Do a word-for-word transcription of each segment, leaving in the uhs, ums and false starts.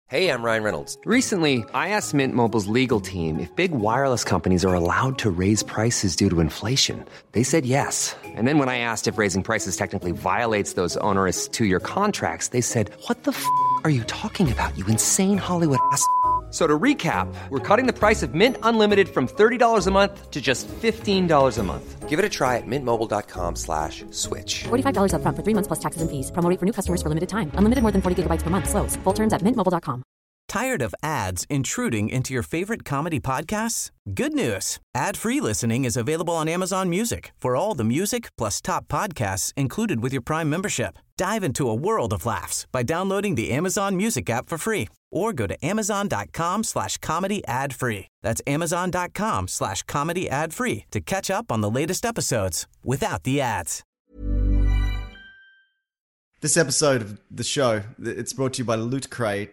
Hey, I'm Ryan Reynolds. Recently, I asked Mint Mobile's legal team if big wireless companies are allowed to raise prices due to inflation. They said yes. And then when I asked if raising prices technically violates those onerous two-year contracts, they said, what the f*** are you talking about, you insane Hollywood ass f- So to recap, we're cutting the price of Mint Unlimited from thirty dollars a month to just fifteen dollars a month. Give it a try at mintmobile.com slash switch. forty-five dollars up front for three months plus taxes and fees. Promo rate for new customers for limited time. Unlimited more than forty gigabytes per month. Slows full terms at mint mobile dot com. Tired of ads intruding into your favorite comedy podcasts? Good news. Ad-free listening is available on Amazon Music for all the music plus top podcasts included with your Prime membership. Dive into a world of laughs by downloading the Amazon Music app for free or go to amazon.com slash comedy ad free. That's amazon.com slash comedy ad free to catch up on the latest episodes without the ads. This episode of the show, it's brought to you by Loot Crate.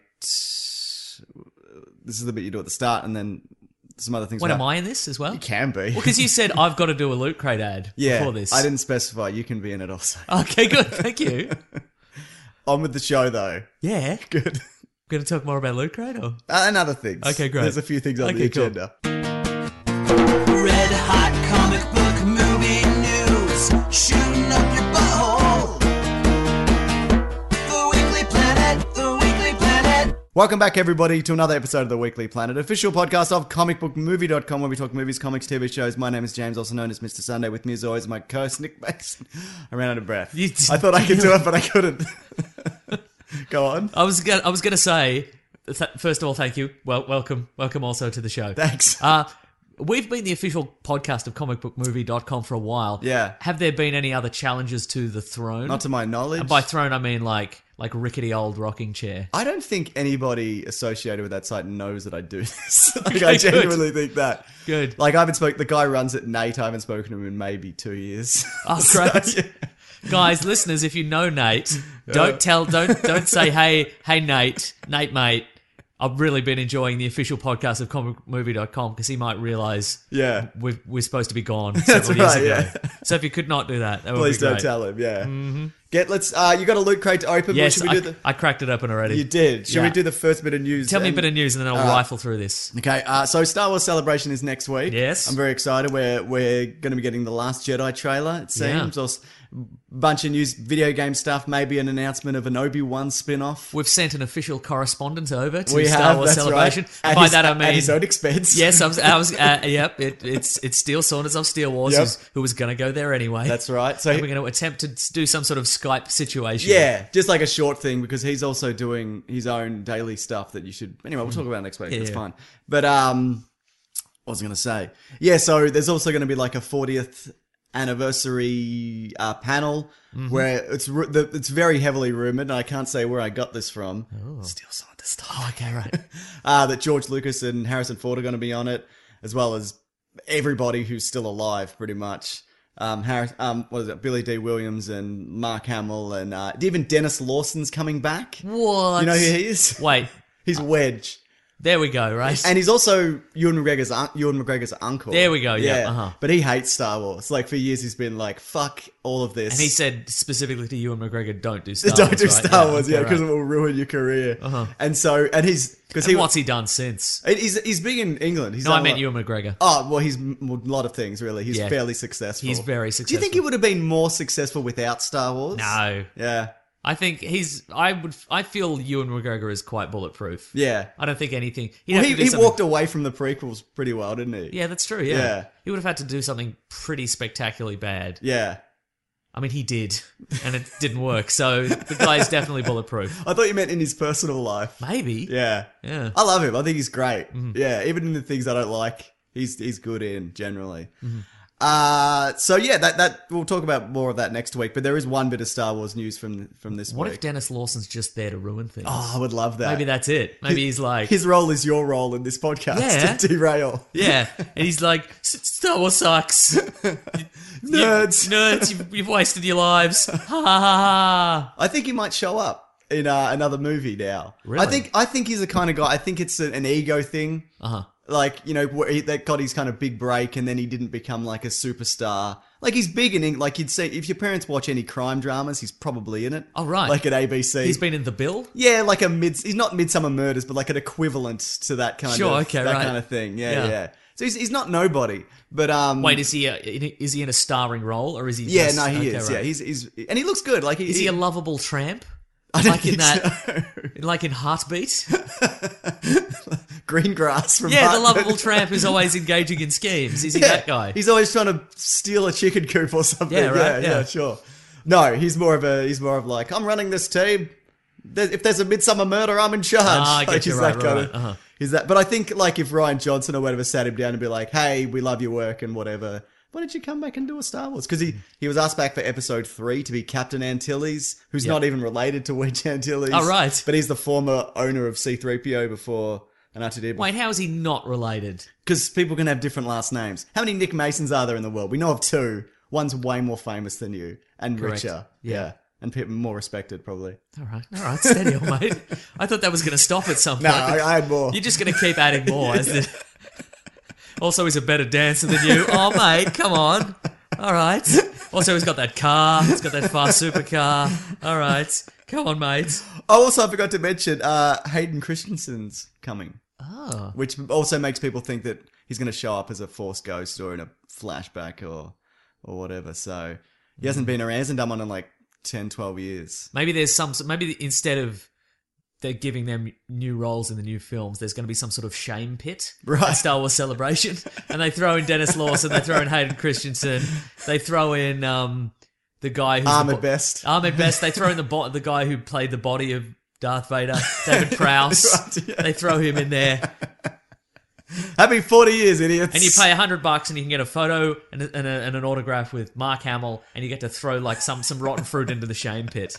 This is the bit you do at the start, and then some other things. What, am I in this as well? You can be. Well, because you said I've got to do a Loot Crate ad yeah, before this. I didn't specify. You can be in it also. Okay, good. Thank you. On with the show, though. Yeah. Good. Going to talk more about Loot Crate, or? Uh, and other things. Okay, great. There's a few things on okay, the cool. agenda. Red hot comic book movie news, shooting up your butthole. The Weekly Planet, the Weekly Planet. Welcome back, everybody, to another episode of the Weekly Planet, official podcast of comic book movie dot com, where we talk movies, comics, T V shows. My name is James, also known as Mister Sunday. With me, as always, my co-host Nick Mason. I ran out of breath. You- I thought I could do it, but I couldn't. Go on. I was gonna, I was going to say, th- first of all, thank you. Well, welcome. Welcome also to the show. Thanks. Uh, we've been the official podcast of comic book movie dot com for a while. Yeah. Have there been any other challenges to the throne? Not to my knowledge. And by throne, I mean like like rickety old rocking chair. I don't think anybody associated with that site knows that I do this. like, Okay, I good. genuinely think that. Good. Like, I haven't spoken, the guy who runs it, Nate, I haven't spoken to him in maybe two years. Oh, So, great. yeah. Guys, listeners, if you know Nate, don't tell, don't don't say, hey, hey, Nate, Nate, mate. I've really been enjoying the official podcast of comic movie dot com because he might realise Yeah. we've, we're supposed to be gone That's several years right, ago. yeah. So if you could not do that, that would Please be great. don't tell him, yeah. Mm-hmm. Get, let's, uh, you got a loot crate to open, Yes, but should we I, do the... I cracked it open already. You did. Should Yeah. we do the first bit of news? Tell me a and- bit of news and then I'll All right. rifle through this. Okay, uh, so Star Wars Celebration is next week. Yes. I'm very excited. We're we're going to be getting the Last Jedi trailer, it seems. Yeah. Or s- bunch of news, video game stuff, maybe an announcement of an Obi-Wan spin-off. We've sent an official correspondent over to We Star have, Wars that's Celebration. right. At By his, that I at mean... his own expense. Yes, I was, I was uh, yep, it, it's it's Steel Saunders of Steel Wars Yep. who's, who was going to go there anyway. That's right. So And we're going to attempt to do some sort of Skype situation. yeah, just like a short thing, because he's also doing his own daily stuff that you should... Anyway, we'll talk about it next week. Yeah, That's yeah. fine. But, um, what was I going to say? Yeah, so there's also going to be like a fortieth anniversary uh, panel Mm-hmm. where it's ru- the, it's very heavily rumored, and I can't say where I got this from. Steel Saunders stuff. Oh, okay, right. uh, that George Lucas and Harrison Ford are going to be on it, as well as everybody who's still alive, pretty much. Um, Harris, um, what is it? Billy D. Williams and Mark Hamill, and uh, even Dennis Lawson's coming back. What? You know who he is? Wait, He's Wedge. there we go, right? And he's also Ewan McGregor's un- Ewan McGregor's uncle. There we go, yeah, uh-huh. But he hates Star Wars. Like, for years he's been like, fuck all of this. And he said specifically to Ewan McGregor, don't do Star don't Wars, do right? Star Wars, yeah, okay, because right. it will ruin your career. Uh-huh. And so, and he's because And he what's he done since? he's he's big in England. He's No, done I meant a lot- Ewan McGregor. Oh well, he's m- a lot of things really. He's Yeah. fairly successful. He's very Do you think he successful. would have been more successful without Star Wars? No. Yeah. I think he's, I would, I feel Ewan McGregor is quite bulletproof. Yeah. I don't think anything, he'd Well, have he to do he something- walked away from the prequels pretty well, didn't he? Yeah, that's true, yeah. Yeah. He would have had to do something pretty spectacularly bad. Yeah. I mean, he did, and it didn't work, so the guy's definitely bulletproof. I thought you meant in his personal life. Maybe. Yeah. Yeah. I love him. I think he's great. Mm-hmm. Yeah. Even in the things I don't like, he's he's good in generally. Mm-hmm. Uh, so yeah, that that we'll talk about more of that next week. But there is one bit of Star Wars news from from this What week. if Dennis Lawson's just there to ruin things? Oh, I would love that. Maybe that's it. Maybe he's like, His role is your role in this podcast Yeah. to derail. yeah, and he's like, "S- Star Wars sucks. Nerds. You- nerds, you've, you've wasted your lives. Ha ha ha ha. I think he might show up in uh, another movie now. Really? I think I think he's the kind of guy. I think it's an, an ego thing. Uh huh. Like, you know, where he, that got his kind of big break, and then he didn't become like a superstar. Like he's big in, like you'd say, if your parents watch any crime dramas, he's probably in it. Oh, right. Like at A B C. He's been in The Bill? Yeah, like a mid, he's not Midsummer Murders, but like an equivalent to that kind Sure, of, okay, that right. kind of thing. Yeah, Yeah. yeah. So he's, he's not nobody, but, um. Wait, is he a, is he in a starring role or is he Yeah, just... no, he okay, is. right. Yeah, he's, he's, and he looks good. Like, he, Is he a lovable tramp? I don't like in think that, so. like in Heartbeat? Green Grass from Yeah, the Heartbeat. lovable tramp who's always engaging in schemes. Is he Yeah, that guy? He's always trying to steal a chicken coop or something. Yeah, right, Yeah, yeah. yeah, sure. No, he's more of a, he's more of like, I'm running this team. There- If there's a Midsummer Murder, I'm in charge. Ah, I get like, you, he's right, that right, kind right, of, uh-huh. he's that. But I think like if Ryan Johnson or whatever sat him down and be like, hey, we love your work and whatever, why don't you come back and do a Star Wars? Because he, he was asked back for episode three to be Captain Antilles, who's Yep. not even related to Wedge Antilles. Oh, right. But he's the former owner of C three P O before and R two D two. Wait, how is he not related? Because people can have different last names. How many Nick Masons are there in the world? We know of two. One's way more famous than you and Correct. richer. Yeah. And people more respected, probably. All right, all right, steady on, mate. I thought that was going to stop at some point. No, I, I had more. You're just going to keep adding more. As the... Also, he's a better dancer than you. Oh, mate, come on. All right. Also, he's got that car. He's got that fast supercar. All right. Come on, mate. Oh, also, I forgot to mention uh, Hayden Christensen's coming. Oh. Which also makes people think that he's going to show up as a Force ghost or in a flashback or or whatever. So he hasn't been around. He hasn't done one in like ten, twelve years. Maybe there's some. Maybe instead of they're giving them new roles in the new films, there's going to be some sort of shame pit Right. at Star Wars Celebration, and they throw in Dennis Lawson, they throw in Hayden Christensen, they throw in um the guy who's Ahmed the bo- Best. Ahmed Best. They throw in the bo- the guy who played the body of Darth Vader, David Prowse. Right, yeah. They throw him in there, Happy forty years, idiots. and you pay a hundred bucks, and you can get a photo and, a, and, a, and an autograph with Mark Hamill, and you get to throw like some some rotten fruit into the shame pit.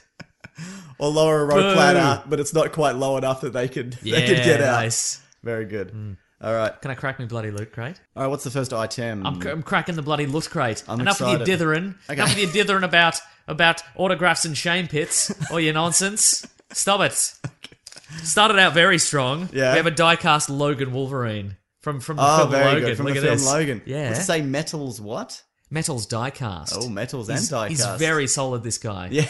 Or lower a rope Boo. ladder, but it's not quite low enough that they could, Yeah, they could get out. nice. Very good. All right. Can I crack me bloody loot crate? All right, what's the first item? I'm, I'm cracking the bloody loot crate. I'm Enough excited. with your dithering. Okay. Enough with your dithering about about autographs and shame pits or your nonsense. Stop it. Started out very strong. Yeah. We have a die-cast Logan Wolverine from from the Oh, film very Logan. good. From Look the at film this. Logan. Yeah. What's it say? Metals what? Metals die-cast. Oh, metals he's, and die He's cast. very solid, this guy. Yeah.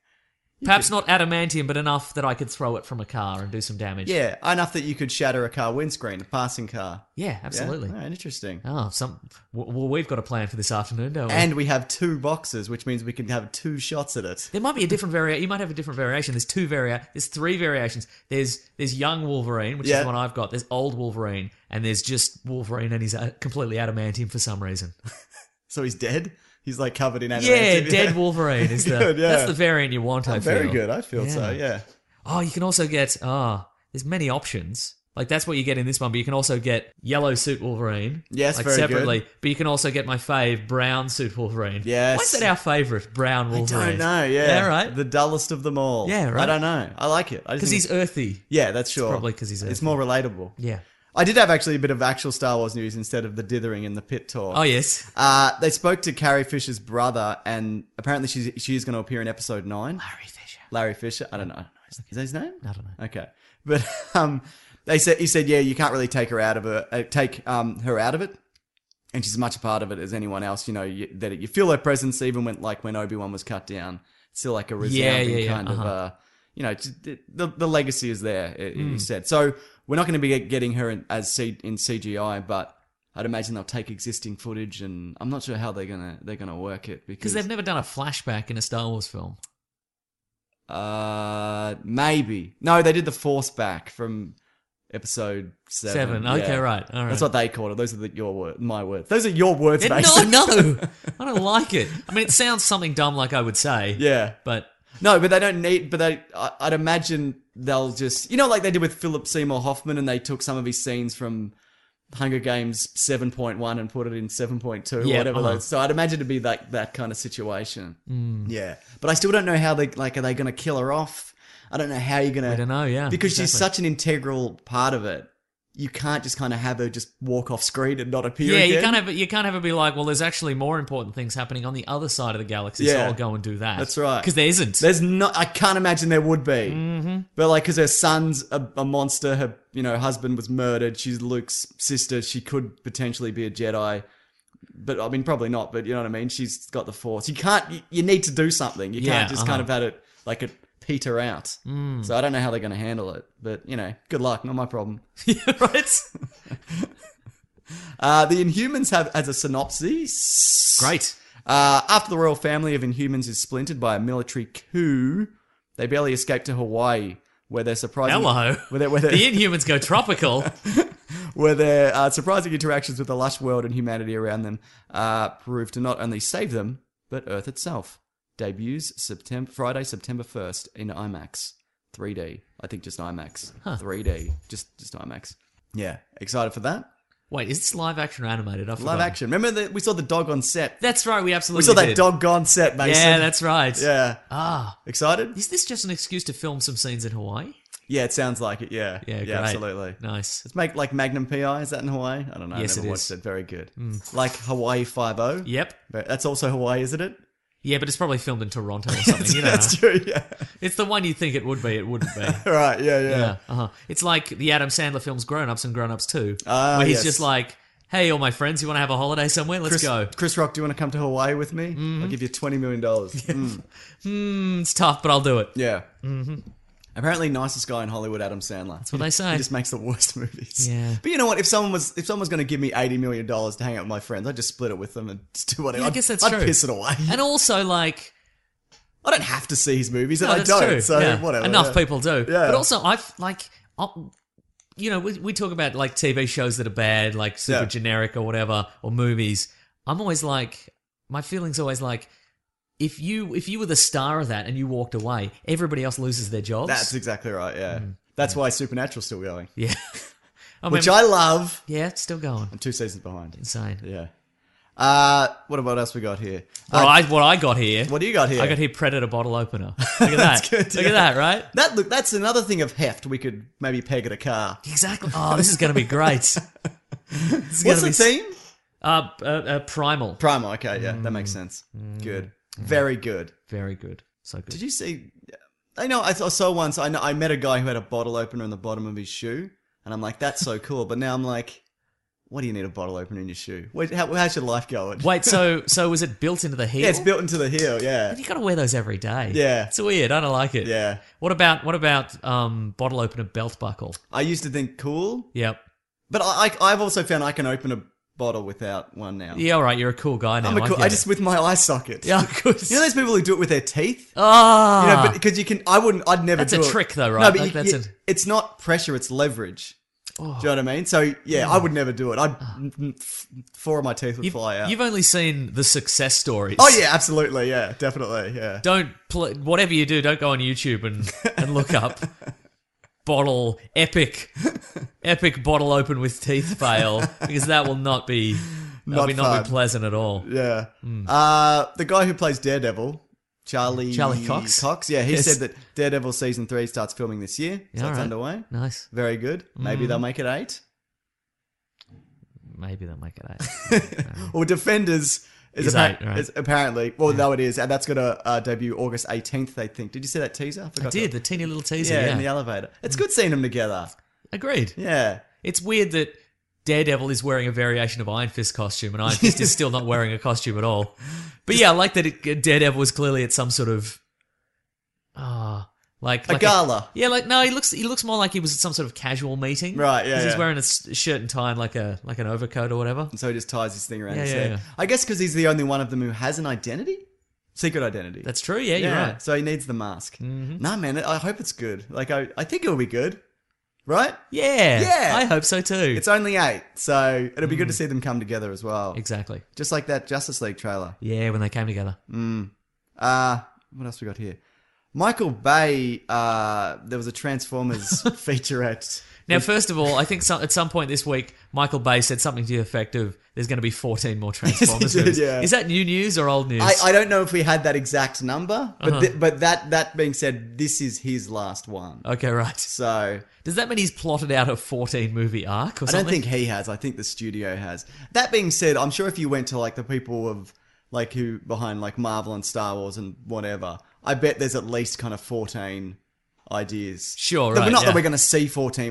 Perhaps not adamantium, but enough that I could throw it from a car and do some damage. Yeah, enough that you could shatter a car windscreen, a passing car. Yeah, Yeah? absolutely. All right, interesting. Oh, some. w- Well, we've got a plan for this afternoon, don't we? And we have two boxes, which means we can have two shots at it. There might be a different variation. You might have a different variation. There's two varia. There's three variations. There's there's young Wolverine, which Yeah. is the one I've got. There's old Wolverine, and there's just Wolverine, and he's uh, completely adamantium for some reason. So he's dead? He's like covered in Yeah, adamantium. dead Wolverine is the Good, yeah. that's the variant you want. I Oh, feel very good, I feel so, yeah. Oh, you can also get ah. there's many options. Like that's what you get in this one, but you can also get yellow suit Wolverine. Yes, like very good. separately. But you can also get my fave brown suit Wolverine. Yes. Why is that our favourite brown I Wolverine? don't know, yeah. Yeah, right. The dullest of them all. Yeah, right. I don't know. I like it. I just Because think- he's earthy. Yeah, that's sure. probably 'cause he's It's earthy. more relatable. Yeah. I did have actually a bit of actual Star Wars news instead of the dithering and the pit talk. Oh yes. Uh, they spoke to Carrie Fisher's brother, and apparently she's she's going to appear in episode nine. Larry Fisher. Larry Fisher. I don't know. I don't know. Is that his name? I don't know. Okay, but um, they said he said, yeah, you can't really take her out of her uh, take um her out of it, and she's as much a part of it as anyone else. You know you, that you feel her presence even when like when Obi-Wan was cut down. It's still like a resounding yeah, yeah, kind uh-huh. of uh, you know, just, the the legacy is there. It, Mm. He said so. We're not going to be getting her in, as C, in C G I, but I'd imagine they'll take existing footage, and I'm not sure how they're gonna they're gonna work it Because because they've never done a flashback in a Star Wars film. uh maybe no they did the Force back from episode seven. Seven. Okay, Yeah. right. All right. That's what they called it. Those are the, your word, my words. Those are your words, Yeah, Mason. no, no. I don't like it. I mean, it sounds something dumb like I would say. Yeah. But No, but they don't need. But they, I, I'd imagine they'll just, you know, like they did with Philip Seymour Hoffman, and they took some of his scenes from Hunger Games seven point one and put it in seven point two, Yeah, whatever. uh-huh. Those. So I'd imagine it'd be like that kind of situation. Yeah, but I still don't know how they like. Are they going to kill her off? I don't know how you're going to. We don't know, yeah, because she's exactly. such an integral part of it. You can't just kind of have her just walk off screen and not appear yeah, again. you can't have you can't have it be like, well, there's actually more important things happening on the other side of the galaxy, so Yeah. I'll go and do that. That's right. Because there isn't. There's not. I can't imagine there would be. Mm-hmm. But like, because her son's a, a monster. Her, you know, husband was murdered. She's Luke's sister. She could potentially be a Jedi. but I mean, probably not. But you know what I mean. She's got the force. You can't. You, you need to do something. You Yeah, can't just uh-huh. kind of have it like it peter out. Mm. So I don't know how they're going to handle it. But you know, good luck. Not my problem. Yeah, right? Uh, the Inhumans have as a synopsis. Great. Uh, after the royal family of Inhumans is splintered by a military coup, they barely escape to Hawaii, where they're surprising. Hello. Where they're, where they're, The Inhumans go tropical. where their uh, surprising interactions with the lush world and humanity around them uh, prove to not only save them, but Earth itself. Debuts September Friday, September first in IMAX, three D. I think just IMAX, three D, just just IMAX. Yeah, excited for that. Wait, is this live action or animated? I Live forgot. action. Remember that we saw the dog on set. That's right, we We absolutely saw that did. dog on set, Mason. Yeah, that's right. Yeah. Ah. Excited? Is this just an excuse to film some scenes in Hawaii? Yeah, it sounds like it. Yeah. Yeah, yeah, great. absolutely. Nice. Let's make like Magnum P I. Is that in Hawaii? I don't know. Yes, I never it watched is. it. Very good. Like Hawaii Five-O. Yep. But that's also Hawaii, isn't it? Yeah, but it's probably filmed in Toronto or something. You know, That's true. Yeah. it's the one you think it would be. It wouldn't be. Right. Yeah. Yeah. Yeah. Uh-huh. It's like the Adam Sandler films Grown Ups and Grown Ups Two, Ah, where he's yes. just like, "Hey, all my friends, you want to have a holiday somewhere? Let's Chris, go." Chris Rock, do you want to come to Hawaii with me? Mm-hmm. I'll give you twenty million dollars. Mm. Mm, it's tough, but I'll do it. Yeah. Mm-hmm. Apparently, nicest guy in Hollywood, Adam Sandler. That's what they say. He just makes the worst movies. Yeah. But you know what? If someone was if someone was going to give me eighty million dollars to hang out with my friends, I'd just split it with them and just do whatever. Yeah, I guess that's I'd, true. I'd piss it away. And also, like, I don't have to see his movies, and no, I that's don't. true. So Yeah. whatever. Enough yeah. people do. Yeah. But also, I've like, I'll, you know, we, we talk about like T V shows that are bad, like super Yeah. generic or whatever, or movies. I'm always like, my feeling's always like, if you if you were the star of that and you walked away, everybody else loses their jobs. That's exactly right. Yeah. Mm. That's why Supernatural's still going, yeah. I mean, which I love. yeah, it's still going. I'm two seasons behind. Insane. Yeah. Uh, what about else we got here? What, Uh, I, what I got here. what do you got here? I got here Predator bottle opener. Look at that. good, Look yeah. at that, right? That look. That's another thing of heft we could maybe peg at a car. Exactly. Oh, this is going to be great. This is What's gonna the be, theme? Uh, uh, uh, Primal. Primal. Okay, yeah, that Mm. makes sense. Good. Very good. Very good. So good. Did you see? I know. I I saw once. I know. I met a guy who had a bottle opener in the bottom of his shoe, and I'm like, that's so cool. But now I'm like, what do you need a bottle opener in your shoe? Wait, how, how's your life going? Wait, so so was it built into the heel? Yeah, it's built into the heel. Yeah. You got to wear those every day. Yeah. It's weird. I don't like it. Yeah. What about what about um, bottle opener belt buckle? I used to think cool, Yep. but I, I I've also found I can open a bottle without one now. Yeah, all right. You're a cool guy now. I'm a cool. get I just it. with my eye socket. Yeah, good. You know those people who do it with their teeth? Ah. You know, but because you can, I wouldn't, I'd never That's do a it. trick though, right? No, but Like, you, that's you- a- Oh. it's not pressure, it's leverage. Do you know what I mean? So yeah, I would never do it. I'd f- four of my teeth would You've, fly out. you've only seen the success stories. Oh yeah, absolutely, yeah, definitely, yeah. Don't pl- whatever you do. Don't go on YouTube and and look up bottle epic epic bottle open with teeth fail because that will not be that'll Not be not fun. be pleasant at all. Yeah. Uh, the guy who plays Daredevil, Charlie Charlie Cox? Cox, yeah, he Yes. said that Daredevil season three starts filming this year, so Yeah, that's alright. underway. Nice. Very good. Maybe Mm. they'll make it eight. Maybe they'll make it eight. Or Defenders is, Is appa- eight, right? is apparently well, no, it is, and that's going to uh, debut August eighteenth. They think. Did you see that teaser? I, I forgot did to- the teeny little teaser. yeah, Yeah, in the elevator. It's good seeing them together. agreed. Yeah. It's weird that Daredevil is wearing a variation of Iron Fist costume, and Iron Fist is still not wearing a costume at all. But yeah, I like that it, Daredevil was clearly at some sort of ah, like A like gala. yeah, like no, he looks he looks more like he was at some sort of casual meeting, Right, yeah, 'Cause he's yeah. wearing a s- shirt and tie and like a like an overcoat or whatever. And so he just ties his thing around Yeah, his yeah, head. yeah. I guess because he's the only one of them who has an identity, secret identity. That's true. Yeah, you're right. So he needs the mask. Mm-hmm. Nah, man, I hope it's good. Like I, I think it'll be good. Right? Yeah, Yeah. I hope so too. It's only eight, so it'll be Mm. good to see them come together as well. exactly. Just like that Justice League trailer. Yeah, when they came together. Uh, what else we got here? Michael Bay, uh, there was a Transformers featurette. Now, first of all, I think some, at some point this week, Michael Bay said something to the effect of, "There's going to be fourteen more Transformers did, movies." yeah. Is that new news or old news? I, I don't know if we had that exact number, but Uh-huh. thi- but that that being said, this is his last one. okay, right. So Does that mean he's plotted out a fourteen movie arc or I something? don't think he has. I think the studio has. That being said, I'm sure if you went to like the people of like who behind like Marvel and Star Wars and whatever, I bet there's at least kind of fourteen ideas. Sure, That- right, Not yeah. that we're going to see fourteen, but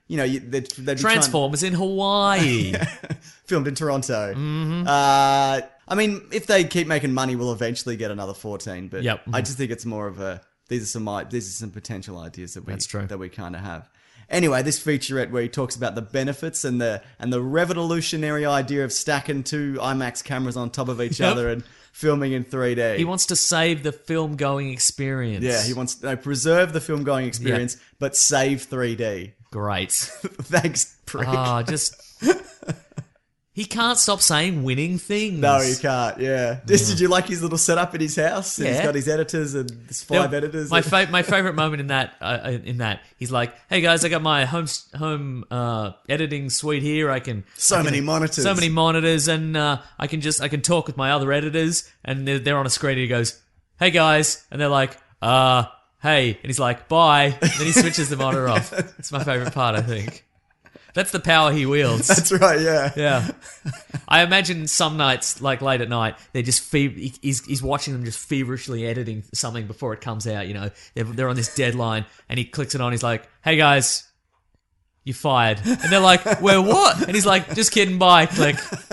you know, you- they'd, they'd be Transformers in Hawaii. trying, filmed in Toronto. Mm-hmm. Uh, I mean, if they keep making money, we'll eventually get another fourteen. But Yep. I just think it's more of a these are some i- these are some potential ideas that we That's true. that we kind of have. Anyway, this featurette where he talks about the benefits and the and the revolutionary idea of stacking two IMAX cameras on top of each Yep. other and filming in three D. He wants to save the film going experience. yeah, he wants to no, preserve the film going experience, but save three D. Great. Thanks, prick. Ah, just. He can't stop saying winning things. No, you can't. Yeah. Just, did you like his little setup in his house? And He's Yeah. got his editors and his five There- editors. My and- fa- my favorite moment in that uh, in that he's like, "Hey guys, I got my home home uh, editing suite here. I can So I can- many monitors. so many monitors, and uh, I can just I can talk with my other editors, and they're, they're on a screen. And he goes, "Hey guys," and they're like, "Uh, hey," and he's like, "Bye." And then he switches the monitor off. It's my favorite part, I think. That's the power he wields. That's right. Yeah. Yeah, I imagine some nights, like late at night, they're just fe- he's he's watching them just feverishly editing something before it comes out. You know, they're they're on this deadline, and he clicks it on. He's like, "Hey guys, you fired," and they're like, "Well, what?" And he's like, "Just kidding, bye." Click.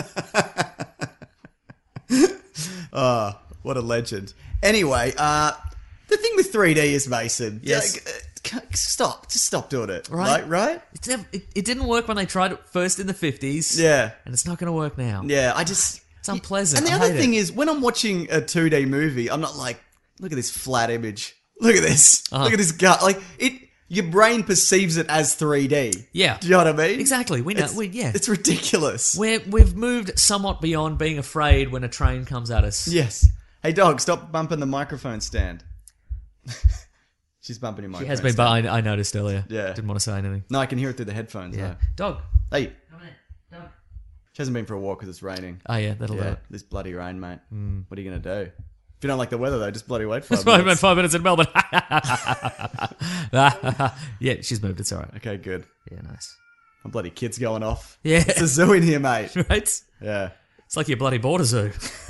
Oh, what a legend. Anyway, uh, the thing with three D is, Mason. Yes. like, uh, stop. Just stop doing it. Right. Right. Right. It's never, it, it didn't work when they tried it first in the fifties. Yeah. and it's not going to work now. Yeah. I just. It's unpleasant. And the I other hate thing it. is, when I'm watching a two D movie, I'm not like, look at this flat image. Look at this. Uh-huh. Look at this gut. Like it. Your brain perceives it as three D. Yeah. Do you know what I mean? Exactly. We know. It's, We, yeah. It's ridiculous. We're, we've moved somewhat beyond being afraid when a train comes at us. Yes. Hey, dog, stop bumping the microphone stand. She's bumping your She microphone has been, stand. but I, I noticed earlier. Yeah. Didn't want to say anything. No, I can hear it through the headphones. Yeah. though. Dog. Hey, Come in. Dog. she hasn't been for a walk because it's raining. Oh, yeah, that'll do Yeah, it. this bloody rain, mate. What are you going to do? If you don't like the weather, though, just bloody wait for It's five only been minutes. five minutes in Melbourne. Yeah, she's moved. It's all right. Okay, good. Yeah, nice. My bloody kid's going off. Yeah. It's a zoo in here, mate. Right? Yeah. It's like your bloody border zoo.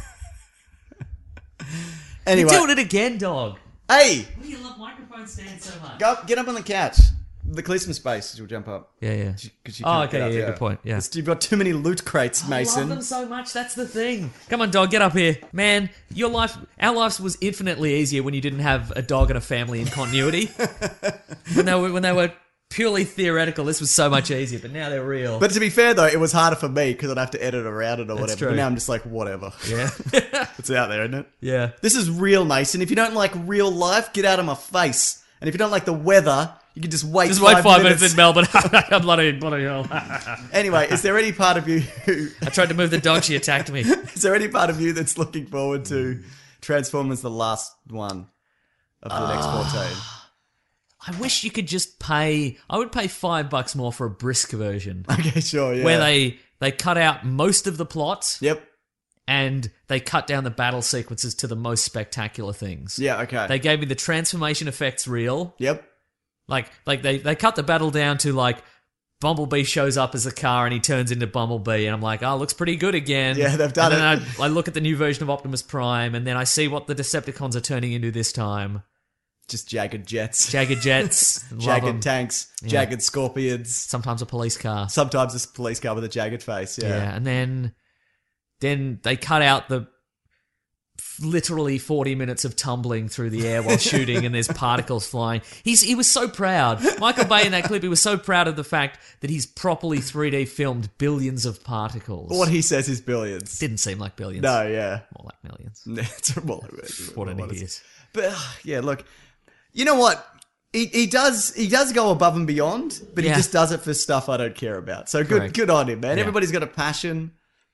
Anyway. You're doing it again, dog. Hey! Why do you love microphone stands so much? Go up, get up on the couch. The Clisma space, you'll jump up. Yeah, yeah. 'Cause you Oh, can't okay, get up, yeah, good point, yeah. It's- You've got too many loot crates, I Mason. love them so much. That's the thing. Come on, dog, get up here, man. Your life, our lives was infinitely easier when you didn't have a dog and a family in continuity. when they were when they were purely theoretical, this was so much easier. But now they're real. But to be fair, though, it was harder for me because I'd have to edit around it or whatever. true. But now I'm just like, whatever. yeah, It's out there, isn't it? yeah. This is real, Mason. If you don't like real life, get out of my face. And if you don't like the weather, you can just wait Just five wait five minutes, minutes in Melbourne. I'm bloody, bloody hell. Anyway, is there any part of you who, I tried to move the dog. She attacked me. is there any part of you that's looking forward to Transformers the last one of the next fourteen? I wish you could just pay. I would pay five bucks more for a brisk version Okay, sure, yeah. where they they cut out most of the plot Yep. and they cut down the battle sequences to the most spectacular things. Yeah, okay. They gave me the transformation effects real. Yep. Like like they, they cut the battle down to like Bumblebee shows up as a car and he turns into Bumblebee and I'm like, oh, looks pretty good again. Yeah, they've done and then it. I, I look at the new version of Optimus Prime and then I see what the Decepticons are turning into this time. Just jagged jets. Jagged jets. Love 'em. jagged tanks. Jagged scorpions. Sometimes a police car. Sometimes it's a police car with a jagged face, yeah. Yeah, and then then they cut out the f- literally forty minutes of tumbling through the air while shooting and there's particles flying. He's he was so proud. Michael Bay in that clip, he was so proud of the fact that he's properly three D filmed billions of particles. What he says is billions. Didn't seem like billions. No, yeah. More like millions. It's well, What an what is- idiot. But uh, yeah, look, you know what? He he does he does go above and beyond, but Yeah. he just does it for stuff I don't care about. So good Correct. good on him, man. Yeah. Everybody's got a passion.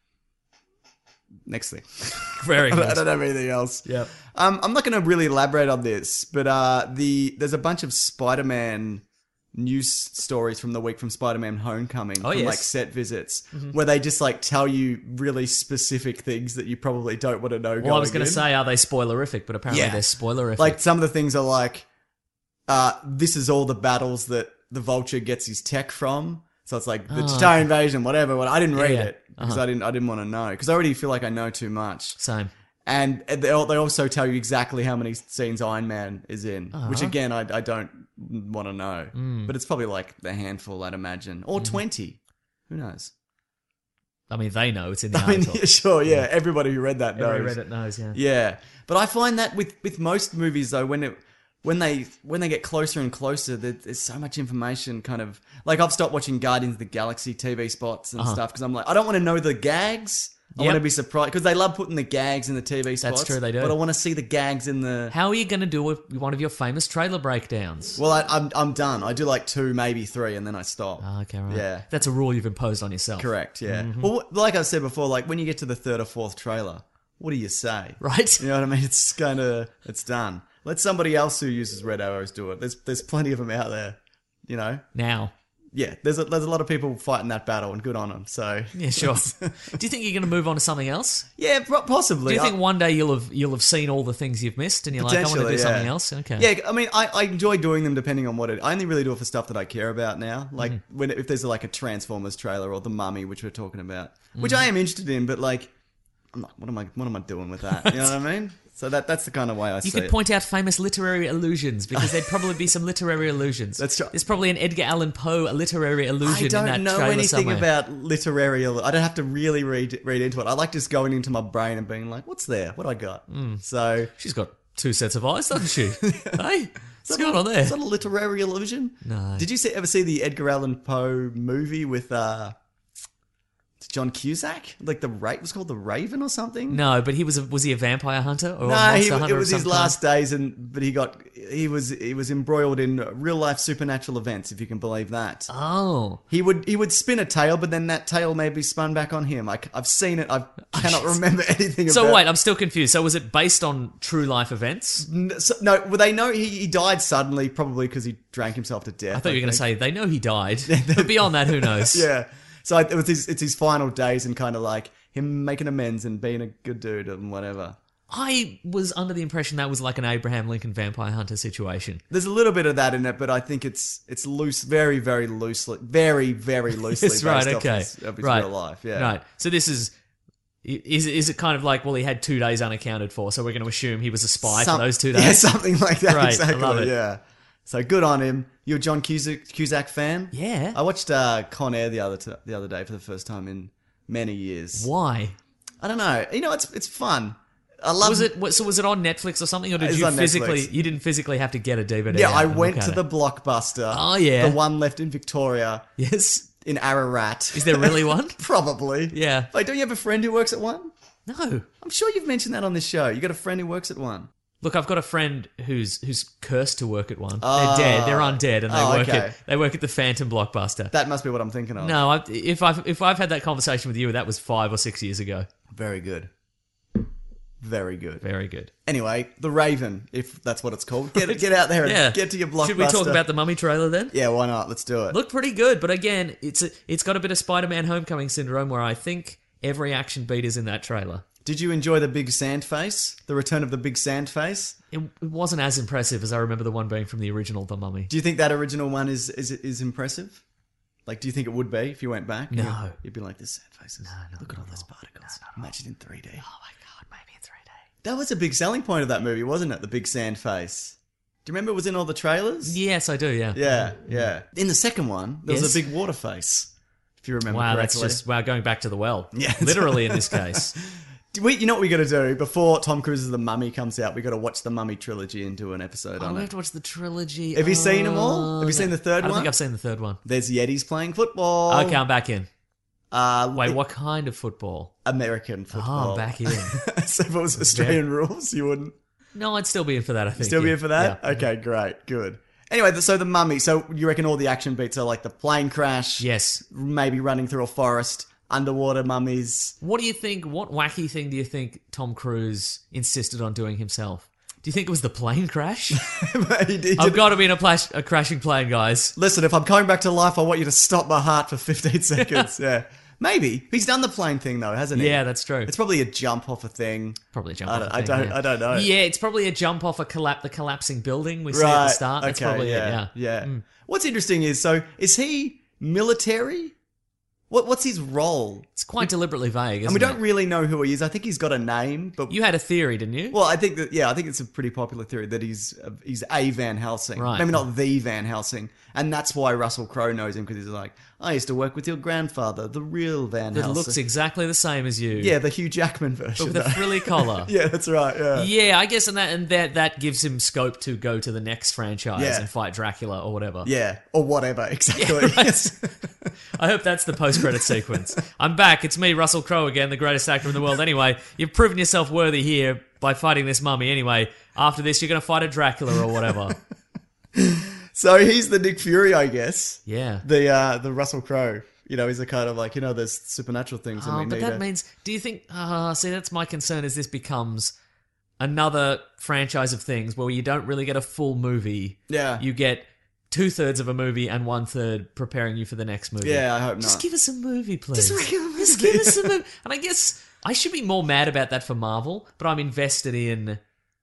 Next thing. Very I don't, I good. don't have anything else. Yep. Um, I'm not going to really elaborate on this, but uh, the there's a bunch of Spider-Man news stories from the week from Spider-Man Homecoming, Oh, from yes. like set visits, where they just like tell you really specific things that you probably don't want to know. Well, I was going going to say, are they spoilerific? But apparently Yeah. they're spoilerific. like some of the things are like, uh, this is all the battles that the Vulture gets his tech from. So it's like the Chitauri invasion, whatever. Well, I didn't read Ah. yeah. it because Uh-huh. I didn't. I didn't want to know because I already feel like I know too much. Same. And they al- they also tell you exactly how many scenes Iron Man is in, which again I, I don't want to know. Mm. But it's probably like a handful, I'd imagine. Or Mm. twenty. Who knows? I mean, they know it's in the I mean, article. sure, yeah. Everybody who read that knows. Every Reddit knows, yeah. Yeah, but I find that with, with most movies though, when it when they when they get closer and closer, there, there's so much information. Kind of like I've stopped watching Guardians of the Galaxy T V spots and Uh-huh. stuff because I'm like, I don't want to know the gags. I Yep. want to be surprised because they love putting the gags in the T V spots. true, they do. But I want to see the gags in the. How are you going to do with one of your famous trailer breakdowns? Well, I, I'm I'm done. I do like two, maybe three, and then I stop. Oh, okay, right. Yeah. That's a rule you've imposed on yourself. Correct. Yeah. Mm-hmm. Well, like I said before, like when you get to the third or fourth trailer, what do you say? Right? You know what I mean? It's kind of it's done. Let somebody else who uses red arrows do it. There's there's plenty of them out there. You know. Now. Yeah. There's a, there's a lot of people fighting that battle, and good on them. So Yeah, sure. Do you think you're going to move on to something else? yeah, pro- possibly. Do you think I- one day you'll have you'll have seen all the things you've missed and you're like, I want to do Potentially, something yeah. else? Okay. Yeah, I mean, I, I enjoy doing them depending on what it. I only really do it for stuff that I care about now. Like Mm-hmm. when if there's like a Transformers trailer or The Mummy, which we're talking about, which Mm-hmm. I am interested in, but like, I'm not. What am I? What am I doing with that? You know what I mean? So that that's the kind of way I You see could it. point out famous literary allusions because there'd probably be some literary allusions. That's true. There's probably an Edgar Allan Poe a literary allusion I don't in that know trailer anything somewhere. about literary. I don't have to really read read into it. I like just going into my brain and being like, "What's there? What do I got?" Mm. So She's got two sets of eyes, doesn't she? Hey, what's Is that going a- on there? Is that a literary illusion? No. Did you see, ever see the Edgar Allan Poe movie with uh, John Cusack? Like the Ra- it was called The Raven or something? No, but he was a, was he a vampire hunter or a No, monster he, hunter it of was some his kind? last days, and but he got he was he was embroiled in real life supernatural events, if you can believe that. Oh, He would he would spin a tail, but then that tail may be spun back on him. I, have seen it. I cannot remember anything. so about wait, I'm still confused. So was it based on true life events? N- so- no, well, they know he, he died suddenly, probably because he drank himself to death. I thought you were going to think. say they know he died, but beyond that, who knows? Yeah. So it was his, it's his final days and kind of like him making amends and being a good dude and whatever. I was under the impression that was like an Abraham Lincoln vampire hunter situation. There's a little bit of that in it, but I think it's it's loose, very very loosely, very very loosely That's based right. off Okay. his, of his right. real life. Yeah. Right. So this is. Is is it kind of like, well, he had two days unaccounted for, so we're going to assume he was a spy Some- for those two Yeah, days? something like that. Right, I Exactly. love it. Yeah. So good on him. You're a John Cusack, Cusack fan? Yeah. I watched uh, Con Air the other t- the other day for the first time in many years. Why? I don't know. You know, it's it's fun. I love Was it what- so? Was it on Netflix or something, or did It's you on physically? Netflix. You didn't physically have to get a D V D. Yeah, out I and went look to at the it. Blockbuster. Oh, yeah. The one left in Victoria Yes. in Ararat. Is there really one? Probably. Yeah. Wait, don't you have a friend who works at one? No. I'm sure you've mentioned that on this show. You got a friend who works at one. Look, I've got a friend who's who's cursed to work at one. Oh. They're dead. They're undead, and they Oh, work okay. at they work at the Phantom Blockbuster. That must be what I'm thinking of. No, I, if I've if I've had that conversation with you, that was five or six years ago. Very good. Very good. Very good. Anyway, The Raven, if that's what it's called. Get get out there and Yeah. get to your Blockbuster. Should we talk about the Mummy trailer then? Yeah, why not? Let's do it. Looked pretty good, but again, it's a, it's got a bit of Spider-Man Homecoming syndrome, where I think every action beat is in that trailer. Did you enjoy the big sand face? The return of the big sand face? It, it wasn't as impressive as I remember the one being from the original The Mummy. Do you think that original one is is is impressive? Like, do you think it would be if you went back? No. You'd, you'd be like, this sand faces. No, no, Look at all no, those particles. no, no, no. Imagine in three D. Oh my god, maybe in three D. That was a big selling point of that movie, wasn't it? The big sand face. Do you remember it was in all the trailers? Yes, I do. Yeah. Yeah, yeah. In the second one, there was Yes. a big water face. If you remember Wow, that's correctly. just wow going back to the well. Yeah. Literally in this case. Do we, you know what we got to do before Tom Cruise's The Mummy comes out? We got to watch the Mummy trilogy and do an episode Oh, on we it. have to watch the trilogy. Have you seen them all? Have you Oh, seen the third I don't one? think I've seen the third one. There's Yetis playing football. Okay, I'm back in. Uh, Wait, what kind of football? American Oh, football. I'm back in. So if it was Australian rules, you wouldn't No, I'd still be in for that, I think. still be yeah. in for that? Yeah. Okay, great, good. Anyway, so the Mummy. So you reckon all the action beats are like the plane crash? Yes. Maybe running through a forest, underwater mummies. What do you think? What wacky thing do you think Tom Cruise insisted on doing himself? Do you think it was the plane crash? He did- I've got to be in a, plash, a crashing plane, guys. Listen, if I'm coming back to life, I want you to stop my heart for fifteen seconds. Yeah. Maybe. He's done the plane thing, though, hasn't he? Yeah, that's true. It's probably a jump off a thing. Probably a jump I off don't- a I thing, don't- yeah. I don't know. Yeah, it's probably a jump off a collap- the collapsing building we see Right. at the start. That's okay, probably yeah, it, yeah. Yeah. What's interesting is, so, is he military? What what's his role? It's quite deliberately vague, isn't And we don't it? really know who he is. I think he's got a name, but You had a theory, didn't you? well, I think that yeah, I think it's a pretty popular theory that he's uh, he's a Van Helsing, Right. maybe not the Van Helsing, and that's why Russell Crowe knows him because he's like, I used to work with your grandfather, the real Van that Helsing. looks exactly the same as you. yeah, the Hugh Jackman But version. with a though. frilly collar. yeah, that's right. Yeah. Yeah, I guess, and that and that that gives him scope to go to the next franchise Yeah. and fight Dracula or whatever. Yeah, or whatever, exactly. Right. I hope that's the post-credit sequence. I'm back. It's me, Russell Crowe again, the greatest actor in the world. Anyway, you've proven yourself worthy here by fighting this mummy. Anyway, after this, you're going to fight a Dracula or whatever. So he's the Nick Fury, I guess. Yeah. The uh, the Russell Crowe. You know, he's a kind of like, you know, there's supernatural things and Oh, we but need that a- means, do you think, uh, see, that's my concern, is this becomes another franchise of things where you don't really get a full movie. Yeah. You get two-thirds of a movie and one-third preparing you for the next movie. Yeah, I hope Just not. give us a movie, please. Just a regular Just movie. give us a movie. And I guess I should be more mad about that for Marvel, but I'm invested in...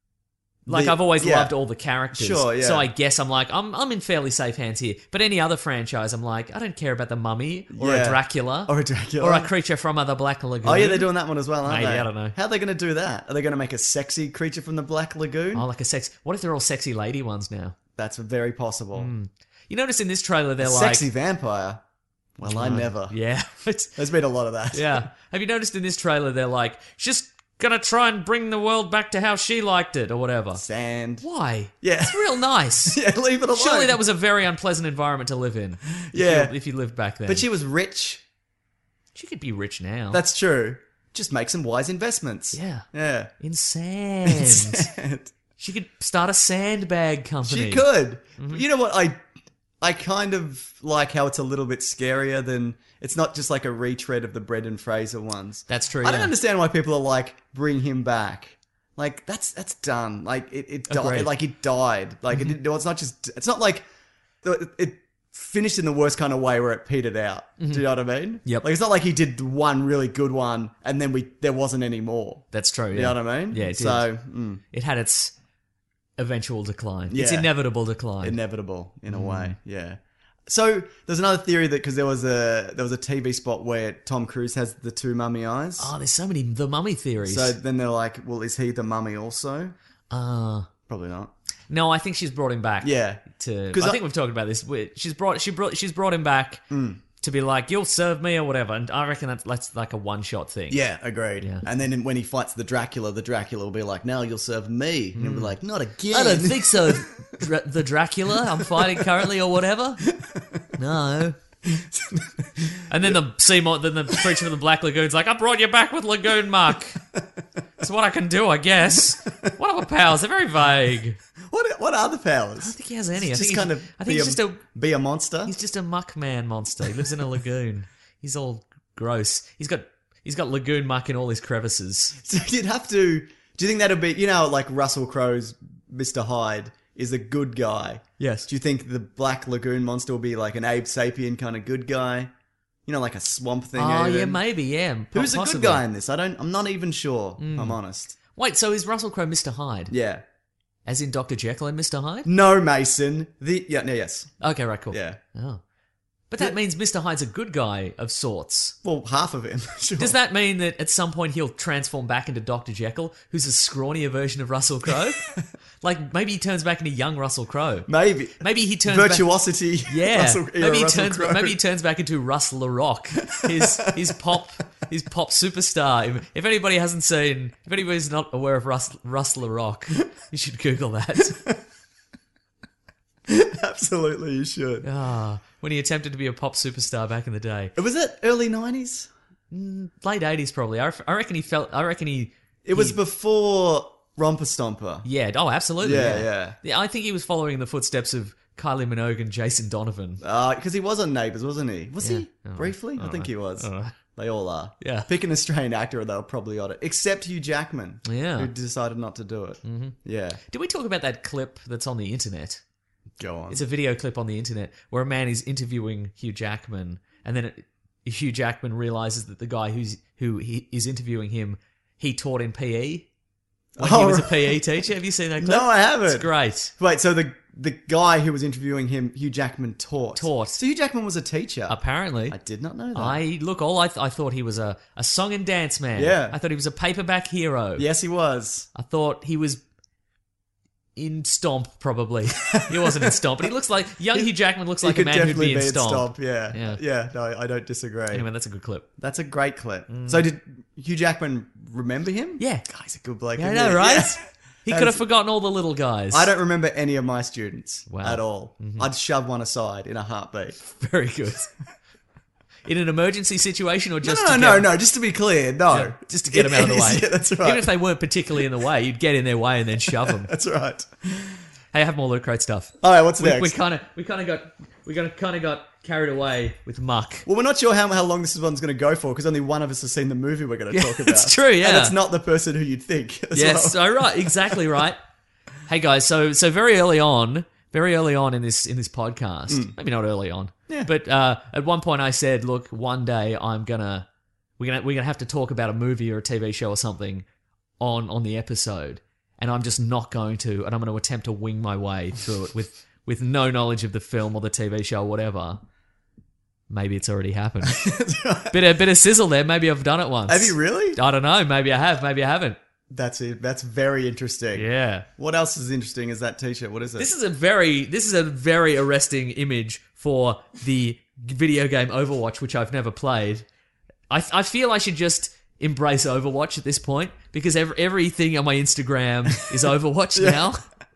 Like, The- I've always yeah. loved all the characters. Sure, yeah. So I guess I'm like, I'm I'm in fairly safe hands here. But any other franchise, I'm like, I don't care about the Mummy or Yeah. a Dracula. Or a Dracula. Or a creature from the Black Lagoon. Oh yeah, they're doing that one as well, aren't Maybe, they? I don't know. How are they going to do that? Are they going to make a sexy creature from the Black Lagoon? Oh, like a sex... What if they're all sexy lady ones now? That's very possible. You notice in this trailer, they're A like... sexy vampire. Well, I never. Yeah. It's- There's been a lot of that. yeah. Have you noticed in this trailer, they're like, she's gonna try and bring the world back to how she liked it, or whatever. Sand. Why? Yeah. It's real nice. Yeah, leave it alone. Surely that was a very unpleasant environment to live in. if Yeah. you- If you lived back then. But she was rich. She could be rich now. That's true. Just make some wise investments. Yeah. Yeah. In sand. Sand. She could start a sandbag company. She could. Mm-hmm. But you know what? I I kind of like how it's a little bit scarier than it's not just like a retread of the Brendan Fraser ones. That's true, I don't yeah. understand why people are like, bring him back. Like that's that's done. Like it it Agreed. died. Like it died. Like Mm-hmm. it did, it's not just. It's not like it, it finished in the worst kind of way where it petered out. Do you know what I mean? Mm-hmm. Yep. Like it's not like he did one really good one and then we there wasn't any more. That's true, yeah. You know what I mean? Yeah, it did. So mm, It had its eventual decline. Its Yeah. inevitable decline. inevitable in Mm. a way. Yeah. So there's another theory that because there was a there was a T V spot where Tom Cruise has the two mummy eyes. oh, there's so many The Mummy theories. So then they're like, well, is he the mummy also? uh, Probably not. no, I think she's brought him back. Yeah. To, 'Cause I I- think we've talked about this. We- She's brought she brought she's brought him back to be like, you'll serve me or whatever. And I reckon that's, that's like a one shot thing. Yeah, agreed. Yeah. And then when he fights the Dracula, the Dracula will be like, now you'll serve me. And he'll be like, not again. I don't think so. Dra- the Dracula I'm fighting currently or whatever. No. And then the Seymour, then the creature from the Black Lagoon's like, I brought you back with Lagoon Muck. It's what I can do, I guess. What are my powers? They're very vague. What what are the powers? I don't think he has any. I Just think kind he's, of I be think he's a, just a be a monster. he's just a muck man monster. He lives in a lagoon. He's all gross. He's got he's got lagoon muck in all his crevices. So you'd have to. Do you think that'll be? You know, like Russell Crowe's Mister Hyde is a good guy. Yes. Do you think the Black Lagoon monster will be like an Abe Sapien kind of good guy? You know, like a swamp thing. Oh even? yeah, maybe yeah. Who's a Possibly. good guy in this? I don't. I'm not even sure. if I'm honest. Wait, so is Russell Crowe Mister Hyde? Yeah. As in Doctor Jekyll and Mister Hyde? No, Mason. The yeah. No. Yes. Okay, right, cool. Yeah. Oh. But that means Mister Hyde's a good guy of sorts. Well, half of him. Sure. Does that mean that at some point he'll transform back into Doctor Jekyll, who's a scrawnier version of Russell Crowe? Like, maybe he turns back into young Russell Crowe. Maybe. Maybe he turns back... Virtuosity. Yeah, Russell, era maybe he Russell turns. Crowe. Maybe he turns back into Russ LaRock, his his pop his pop superstar. If, if anybody hasn't seen, if anybody's not aware of Russ Russ LaRock, you should Google that. Absolutely, you should. Ah, when he attempted to be a pop superstar back in the day, Was it early nineties? late eighties probably. I, I reckon he felt. I reckon he. It was he- before Romper Stomper. Yeah. Oh, absolutely. Yeah, Yeah, yeah. yeah. I think he was following the footsteps of Kylie Minogue and Jason Donovan. Because he was on Neighbours, wasn't he? Was Yeah. he? Oh, Briefly? I, don't think know. he was. I don't know. They all are. Yeah. Pick an Australian actor, they'll probably ought it. Except Hugh Jackman. Yeah. Who decided not to do it. Mm-hmm. Yeah. Did we talk about that clip that's on the internet? Go on. It's a video clip on the internet where a man is interviewing Hugh Jackman, and then it, Hugh Jackman realizes that the guy who's who he is interviewing him, he taught in P E. when Oh, he was a right. P E teacher. Have you seen that clip? No, I haven't. It's great. Wait, so the the guy who was interviewing him, Hugh Jackman, taught. Taught. So Hugh Jackman was a teacher. Apparently. I did not know that. I look. All I, th- I thought he was a, a song and dance man. Yeah. I thought he was a paperback hero. Yes, he was. I thought he was in Stomp. Probably he wasn't in Stomp, but he looks like young Hugh Jackman looks He like a could man who'd definitely be in in Stomp. Stomp. Yeah. Yeah. yeah. No, I don't disagree. Anyway, that's a good clip. That's a great clip. So did Hugh Jackman remember him? Yeah. God, he's a good bloke. Yeah, I isn't know, he? right? Yeah. He That could have is- forgotten all the little guys. I don't remember any of my students Wow. at all. Mm-hmm. I'd shove one aside in a heartbeat. Very good. In an emergency situation, or just no, to no, get, no, no. Just to be clear, no. Yeah, just to get them out of the way. Yeah, that's right. Even if they weren't particularly in the way, you'd get in their way and then shove them. That's right. Hey, I have more Loot Crate stuff. All right, what's We next? we kind of we kind of got we kind of got carried away with muck. Well, we're not sure how, how long this one's going to go for because only one of us has seen the movie we're going to Yeah, talk about. that's true, yeah. And it's not the person who you'd think. as Yes, well. so right, exactly right. Hey guys, so so very early on, very early on in this in this podcast, maybe not early on, Yeah. but uh, at one point I said, look, one day I'm gonna we're gonna we're gonna have to talk about a movie or a T V show or something on on the episode, and I'm just not going to, and I'm going to attempt to wing my way through it with with no knowledge of the film or the T V show or whatever. Maybe it's already happened. bit a bit of sizzle there. Maybe I've done it once. Have you really? I don't know. Maybe I have. Maybe I haven't. That's it. That's very interesting. Yeah. What else is interesting is that t-shirt. What is it? This is a very this is a very arresting image for the video game Overwatch, which I've never played. I I feel I should just embrace Overwatch at this point because every, everything on my Instagram is Overwatch now.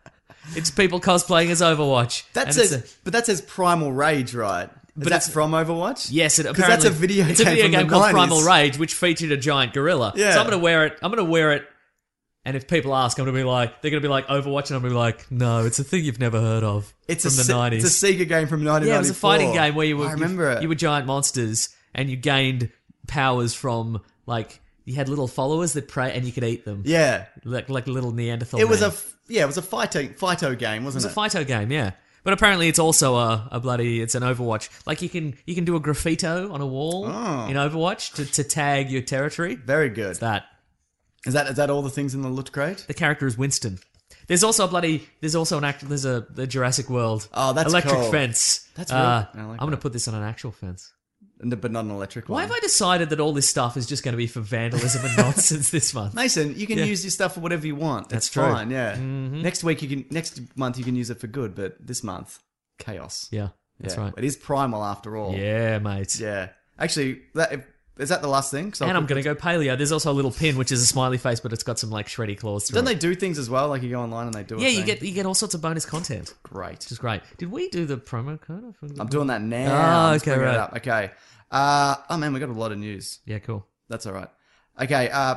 It's people cosplaying as Overwatch. that And says, it's a- but that says Primal Rage, right? Is But that's it's- from Overwatch? yes, it 'Cause apparently that's a video It's a game video from game the called nineties. Primal Rage, which featured a giant gorilla. Yeah. So I'm gonna wear it. I'm gonna wear it. And if people ask, I'm gonna be like, they're gonna be like Overwatch, and I'm gonna be like, no, it's a thing you've never heard of. It's from a the Se- nineties. It's a Sega game from nineteen ninety-four. Yeah, it was a fighting game where you were I remember you, it. you were giant monsters and you gained powers from like you had little followers that prey and you could eat them. Yeah. Like like little Neanderthal. It was a man. f- yeah, it was a Phyto Phyto game, it wasn't was it? a Phyto game, yeah. But apparently it's also a, a bloody it's an Overwatch. Like you can you can do a graffito on a wall Oh. in Overwatch to, to tag your territory. Very good. It's that. Is that is that all the things in the loot crate? The character is Winston. There's also a bloody. There's also an act. There's a the Jurassic World. Oh, that's electric cool. fence. That's uh, real- I like I'm going to that. put this on an actual fence. And the- But not an electric one. Why have I decided that all this stuff is just going to be for vandalism and nonsense this month? Mason, you can Yeah. use your stuff for whatever you want. That's it's true. Mm-hmm. fine, yeah. Next week you can next month you can use it for good, but this month, chaos. Yeah, that's Yeah. right. It is primal after all. Yeah, mate. Yeah. Actually, that if, is that the last thing? 'Cause I'll And I'm put- going to go paleo. There's also a little pin, which is a smiley face, but it's got some like shreddy claws through Don't they it. do things as well? Like you go online and they do. Yeah, a you thing? get you get all sorts of bonus content, great. which is great. Did we do the promo code? I forgot. I'm doing that now. Ah, I'm just okay, bringing it right. up. Okay. Uh, oh man, we got a lot of news. Yeah, cool. That's all right. Okay. Uh,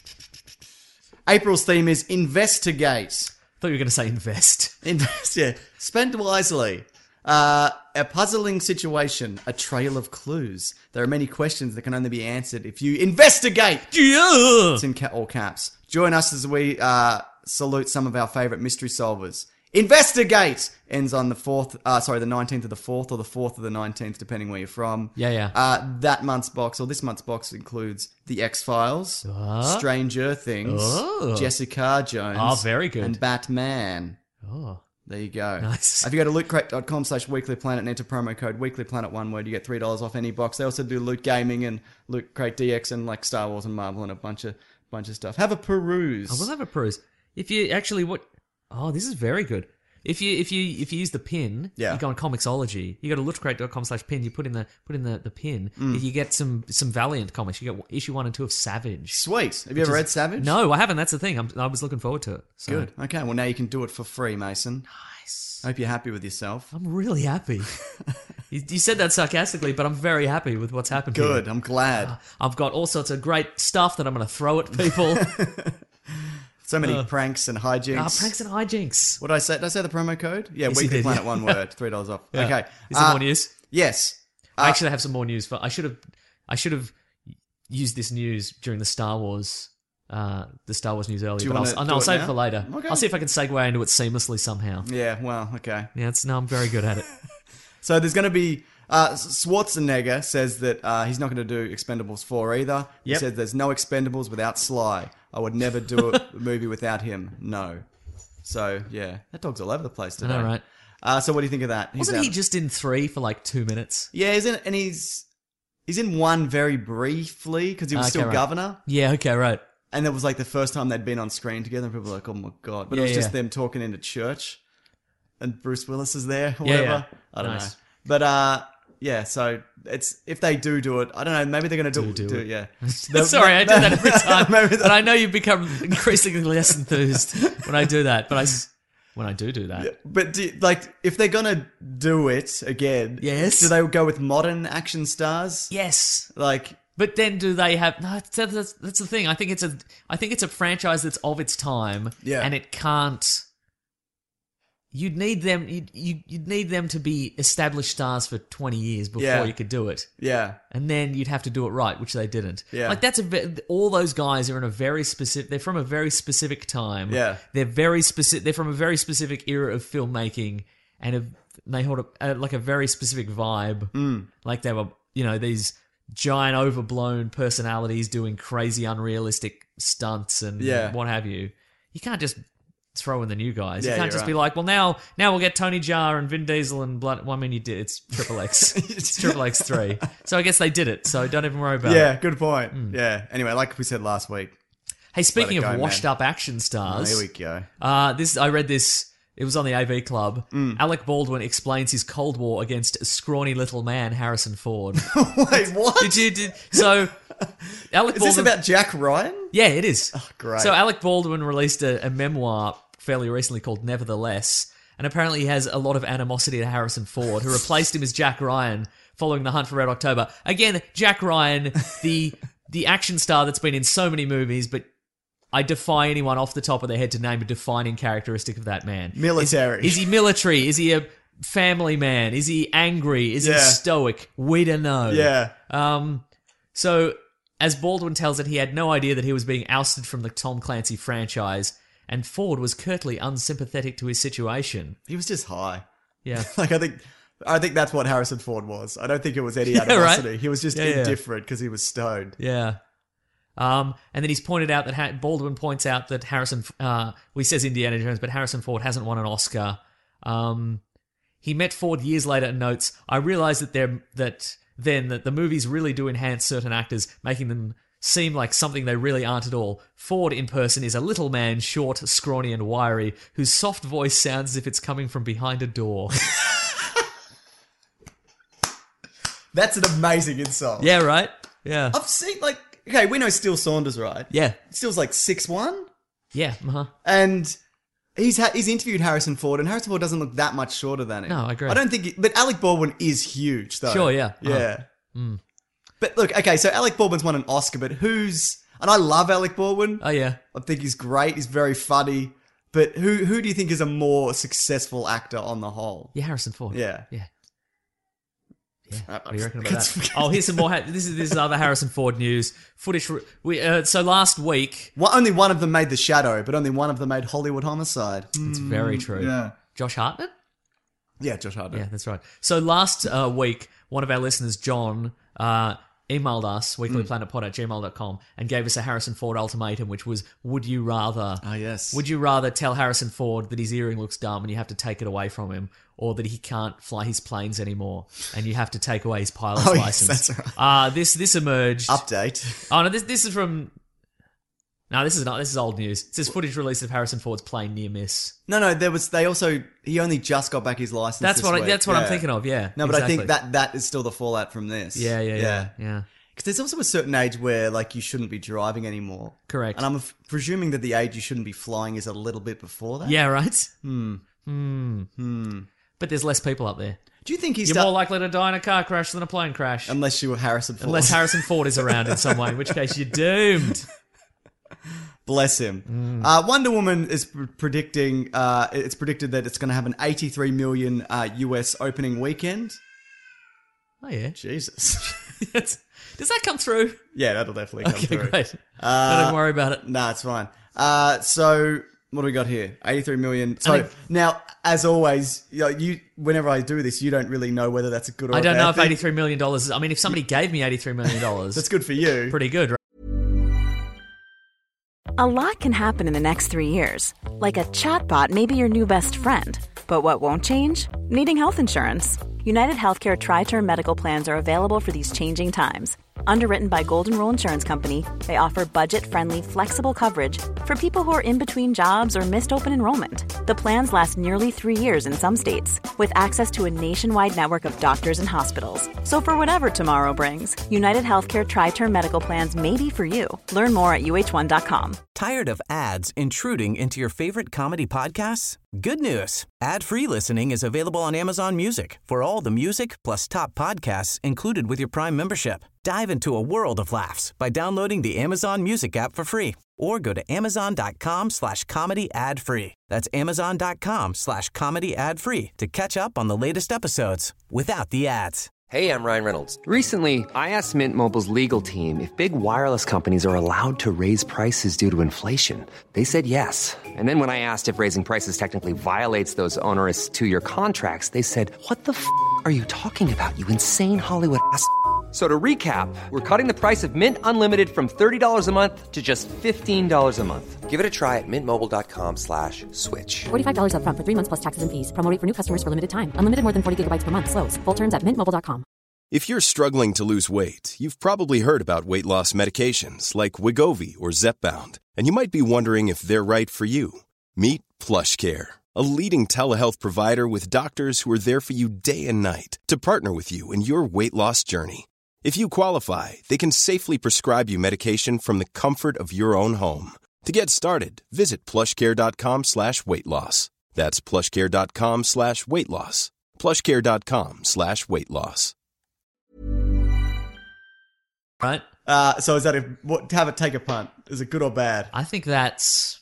April's theme is investigate. I thought you were going to say invest. Invest, yeah. Spend wisely. Uh, a puzzling situation, a trail of clues. There are many questions that can only be answered if you investigate. Yeah. It's in ca- all caps. Join us as we uh, salute some of our favourite mystery solvers. Investigate ends on the fourth. Uh, sorry, the nineteenth of the fourth or the fourth of the nineteenth, depending where you're from. Yeah, yeah. Uh, that month's box or this month's box includes the X Files, Stranger Things, Oh. Jessica Jones. Oh, very good. And Batman. Oh. There you go. Nice. If you go to lootcrate.com slash weeklyplanet and enter promo code weeklyplanet, one word, you get three dollars off any box. They also do Loot Gaming and Loot Crate D X and like Star Wars and Marvel and a bunch of bunch of stuff. Have a peruse. I will have a peruse. If you actually what? Oh, this is very good. If you if you if you use the pin, Yeah. you go on Comixology. You go to lootcrate.com slash pin. You put in the put in the, the pin. Mm. If you get some some Valiant comics, you get issue one and two of Savage. Sweet. Have you ever Which is- read Savage? No, I haven't. That's the thing. I'm, I was looking forward to it. So. Good. Okay, well now you can do it for free, Mason. Nice. I hope you're happy with yourself. I'm really happy. you, you said that sarcastically, but I'm very happy with what's happened. Good. Here. I'm glad. I've got all sorts of great stuff that I'm going to throw at people. So many pranks and hijinks. Ah, pranks and hijinks. What did I say? Did I say the promo code? Yeah, Yes, you Weekly did, Planet, yeah. one word, three dollars off. Yeah. Okay. Is there Uh, more news? Yes. I Uh, actually have some more news. For I should have, I should have used this news during the Star Wars, uh, the Star Wars news earlier. Do you But wanna I'll, do I'll it save now? it for later. Okay. I'll see if I can segue into it seamlessly somehow. Yeah, well, okay. Yeah, it's no, I'm very good at it. So there's going to be uh, Schwarzenegger says that uh, he's not going to do Expendables four either. He Yep. says there's no Expendables without Sly. I would never do a movie without him. No. So, yeah. That dog's all over the place today. I know, right? Uh, so what do you think of that? He's Wasn't out- he just in three for like two minutes? Yeah, he's in, and he's he's in one very briefly because he was Okay, still right. governor. Yeah, okay, right. And that was like the first time they'd been on screen together, and people were like, oh my God. But Yeah, it was just yeah. them talking into church, and Bruce Willis is there, or Yeah, whatever. yeah. I don't Nice. know. But, uh, yeah, so it's if they do do it, I don't know, maybe they're going to do, Do do, it. it, yeah. Sorry, I do that every time. Maybe But I know you've become increasingly less enthused when I do that. But I, s- when I do do that. But, do, like, if they're going to do it again, Yes. do they go with modern action stars? Yes. Like, But then do they have... No, that's, that's, that's the thing. I think it's a I think it's a franchise that's of its time. Yeah. And it can't... You'd need them. You'd, you, you'd need them to be established stars for twenty years before Yeah. you could do it, yeah. and then you'd have to do it right, which they didn't. Yeah. like that's a ve- all those guys are in a very specific. They're from a very specific time. Yeah. they're very specific. They're from a very specific era of filmmaking, and have, they hold a, a, like a very specific vibe. Mm. Like they were, you know, these giant overblown personalities doing crazy, unrealistic stunts and Yeah. what have you. You can't just throw in the new guys. Yeah, you can't you're just right. be like, well, now now we'll get Tony Jaa and Vin Diesel and blood. Well, I mean, you did. It's Triple X. It's Triple X three. So I guess they did it. So don't even worry about Yeah, it. good point. Hmm. Yeah. Anyway, like we said last week. Hey, speaking Let it of go, washed man. up action Oh, stars, here we go. uh, this I read this. It was on the A V Club. Mm. Alec Baldwin explains his Cold War against a scrawny little man, Harrison Ford. Wait, what? Did you? Did, so, Alec Is Baldwin. this about Jack Ryan? Yeah, it is. Oh, great. So Alec Baldwin released a, a memoir fairly recently called Nevertheless, and apparently he has a lot of animosity to Harrison Ford, who replaced him as Jack Ryan following The Hunt for Red October. Again, Jack Ryan, the the action star that's been in so many movies, but I defy anyone off the top of their head to name a defining characteristic of that man. Military. Is, is he military? Is he a family man? Is he angry? Is Yeah. he stoic? We don't know. Yeah. Um, so, as Baldwin tells it, he had no idea that he was being ousted from the Tom Clancy franchise, and Ford was curtly unsympathetic to his situation. He was just high. Yeah. Like, I think I think that's what Harrison Ford was. I don't think it was any Yeah, animosity. right. He was just Yeah, yeah. indifferent because he was stoned. Yeah. Um, and then he's pointed out that ha- Baldwin points out that Harrison, uh, well, he says Indiana Jones, but Harrison Ford hasn't won an Oscar. Um, he met Ford years later and notes, I realized that they're, that then that the movies really do enhance certain actors, making them seem like something they really aren't at all. Ford in person is a little man, short, scrawny, and wiry, whose soft voice sounds as if it's coming from behind a door. That's an amazing insult. Yeah, right? Yeah. I've seen, like, okay, we know Steele Saunders, right? Yeah. Steele's like six one, Yeah. Uh-huh. and he's ha- he's interviewed Harrison Ford, and Harrison Ford doesn't look that much shorter than him. No, I agree. I don't think, he, but Alec Baldwin is huge, though. Sure, yeah. Uh-huh. Yeah. But look, okay, so Alec Baldwin's won an Oscar, but who's, and I love Alec Baldwin. Oh, yeah. I think he's great. He's very funny. But who who do you think is a more successful actor on the whole? Yeah, Harrison Ford. Yeah. Yeah. Yeah. Uh, What do you reckon about let's that? forget Oh, here's some more. Ha- this is this is other Harrison Ford news footage. re- We uh, so last week. Well, only one of them made The Shadow, but only one of them made Hollywood Homicide. It's very true. yeah. Josh Hartnett. Yeah, Josh Hartnett. Yeah, that's right. So last uh, week, one of our listeners, John, uh, emailed us weeklyplanetpod at gmail dot com and gave us a Harrison Ford ultimatum, which was: would you rather? Ah, yes. Would you rather tell Harrison Ford that his earring looks dumb and you have to take it away from him, or that he can't fly his planes anymore and you have to take away his pilot's Oh, yes, license? that's right. Uh, this this emerged. Update. Oh no, this this is from. No, this is not. This is old news. It says footage released of Harrison Ford's plane near miss. No, no, there was. They also. He only just got back his license. That's this what. I, week. that's what I'm Yeah. thinking of. Yeah. No, but I think exactly. that that is still the fallout from this. Yeah, yeah, yeah, yeah. Because there's also a certain age where like you shouldn't be driving anymore. Correct. And I'm f- presuming that the age you shouldn't be flying is a little bit before that. Yeah, right? Hmm. Hmm. Hmm. But there's less people up there. Do you think he's You're start- more likely to die in a car crash than a plane crash. unless you were Harrison Ford? Unless Harrison Ford is around in some way, in which case you're doomed. Bless him. Uh, Wonder Woman is pr- predicting. Uh, it's predicted that it's going to have an eighty-three million uh, U S opening weekend. Oh, yeah. Jesus. It's- Does that come through? Yeah, that'll definitely come Okay, through. great. Uh, Don't even worry about it. Nah, it's fine. Uh, so what do we got here? eighty-three million. So I mean- now, as always, you, know, you whenever I do this, you don't really know whether that's a good or I a don't bad know if thing. eighty-three million dollars is... I mean, if somebody gave me eighty-three million dollars, That's good for you. pretty good, right? A lot can happen in the next three years. Like a chatbot may be your new best friend. But what won't change? Needing health insurance. United Healthcare Tri-Term Medical Plans are available for these changing times. Underwritten by Golden Rule Insurance Company, they offer budget-friendly, flexible coverage for people who are in between jobs or missed open enrollment. The plans last nearly three years in some states, with access to a nationwide network of doctors and hospitals. So for whatever tomorrow brings, United Healthcare Tri-Term Medical Plans may be for you. Learn more at U H one dot com. Tired of ads intruding into your favorite comedy podcasts? Good news. Ad-free listening is available on Amazon Music for all the music plus top podcasts included with your Prime membership. Dive into a world of laughs by downloading the Amazon Music app for free or go to amazon.com slash comedy ad free. That's amazon.com slash comedy ad free to catch up on the latest episodes without the ads. Hey, I'm Ryan Reynolds. Recently, I asked Mint Mobile's legal team if big wireless companies are allowed to raise prices due to inflation. They said yes. And then when I asked if raising prices technically violates those onerous two-year contracts, they said, "What the f*** are you talking about, you insane Hollywood ass f- So to recap, we're cutting the price of Mint Unlimited from thirty dollars a month to just fifteen dollars a month. Give it a try at mintmobile.com slash switch. forty-five dollars up front for three months plus taxes and fees. Promo rate for new customers for limited time. Unlimited more than forty gigabytes per month slows. Full terms at mint mobile dot com. If you're struggling to lose weight, you've probably heard about weight loss medications like Wegovy or Zepbound, and you might be wondering if they're right for you. Meet PlushCare, a leading telehealth provider with doctors who are there for you day and night to partner with you in your weight loss journey. If you qualify, they can safely prescribe you medication from the comfort of your own home. To get started, visit plushcare.com slash weight loss. That's plushcare.com slash weight loss. plushcare.com slash weight loss. Right? Uh, so is that a, what, have it take a punt? Is it good or bad? I think that's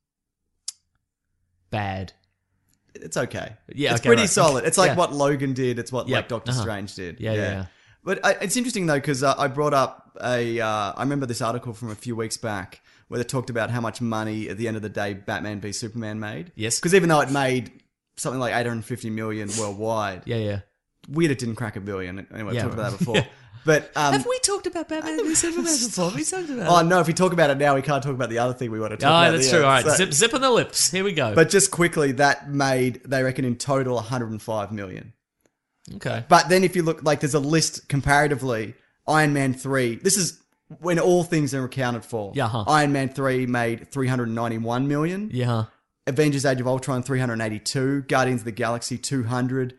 bad. It's okay. Yeah, it's okay, pretty right. solid. It's like Yeah. what Logan did. It's what Yeah, like Doctor uh-huh. Strange did. Yeah, yeah, yeah. But I, it's interesting though because uh, I brought up a. Uh, I remember this article from a few weeks back where they talked about how much money at the end of the day Batman v Superman made. Yes. Because even though it made something like eight hundred fifty million worldwide, Yeah, yeah. weird it didn't crack a billion. Anyway, Yeah, I talked about right. that before. Yeah. But um, Have we talked about Batman v Superman before? We talked about oh it. no, if we talk about it now, we can't talk about the other thing we want to talk Oh, about. that's Yeah, true. All right, so- zip, zip on the lips. Here we go. But just quickly, that made they reckon in total one hundred five million. okay. But then if you look, like there's a list comparatively, Iron Man three, this is when all things are accounted for. Yeah, huh. Iron Man three made three hundred ninety-one million. Yeah. Avengers Age of Ultron three hundred eighty-two. Guardians of the Galaxy two hundred.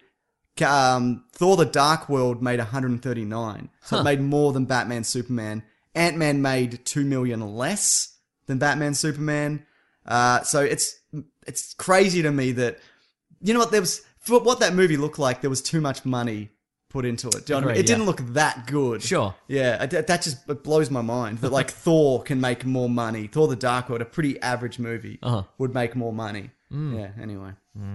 Um, Thor the Dark World made one hundred thirty-nine. So Huh. it made more than Batman Superman. Ant-Man made two million less than Batman Superman. Uh, so it's it's crazy to me that, you know what, there was, for what that movie looked like, there was too much money put into it. Do you know what I mean? Agreed, It didn't yeah. look that good. Sure. Yeah, I- that just it blows my mind that like Thor can make more money. Thor the Dark World, a pretty average movie, Uh-huh. would make more money. Yeah. Anyway,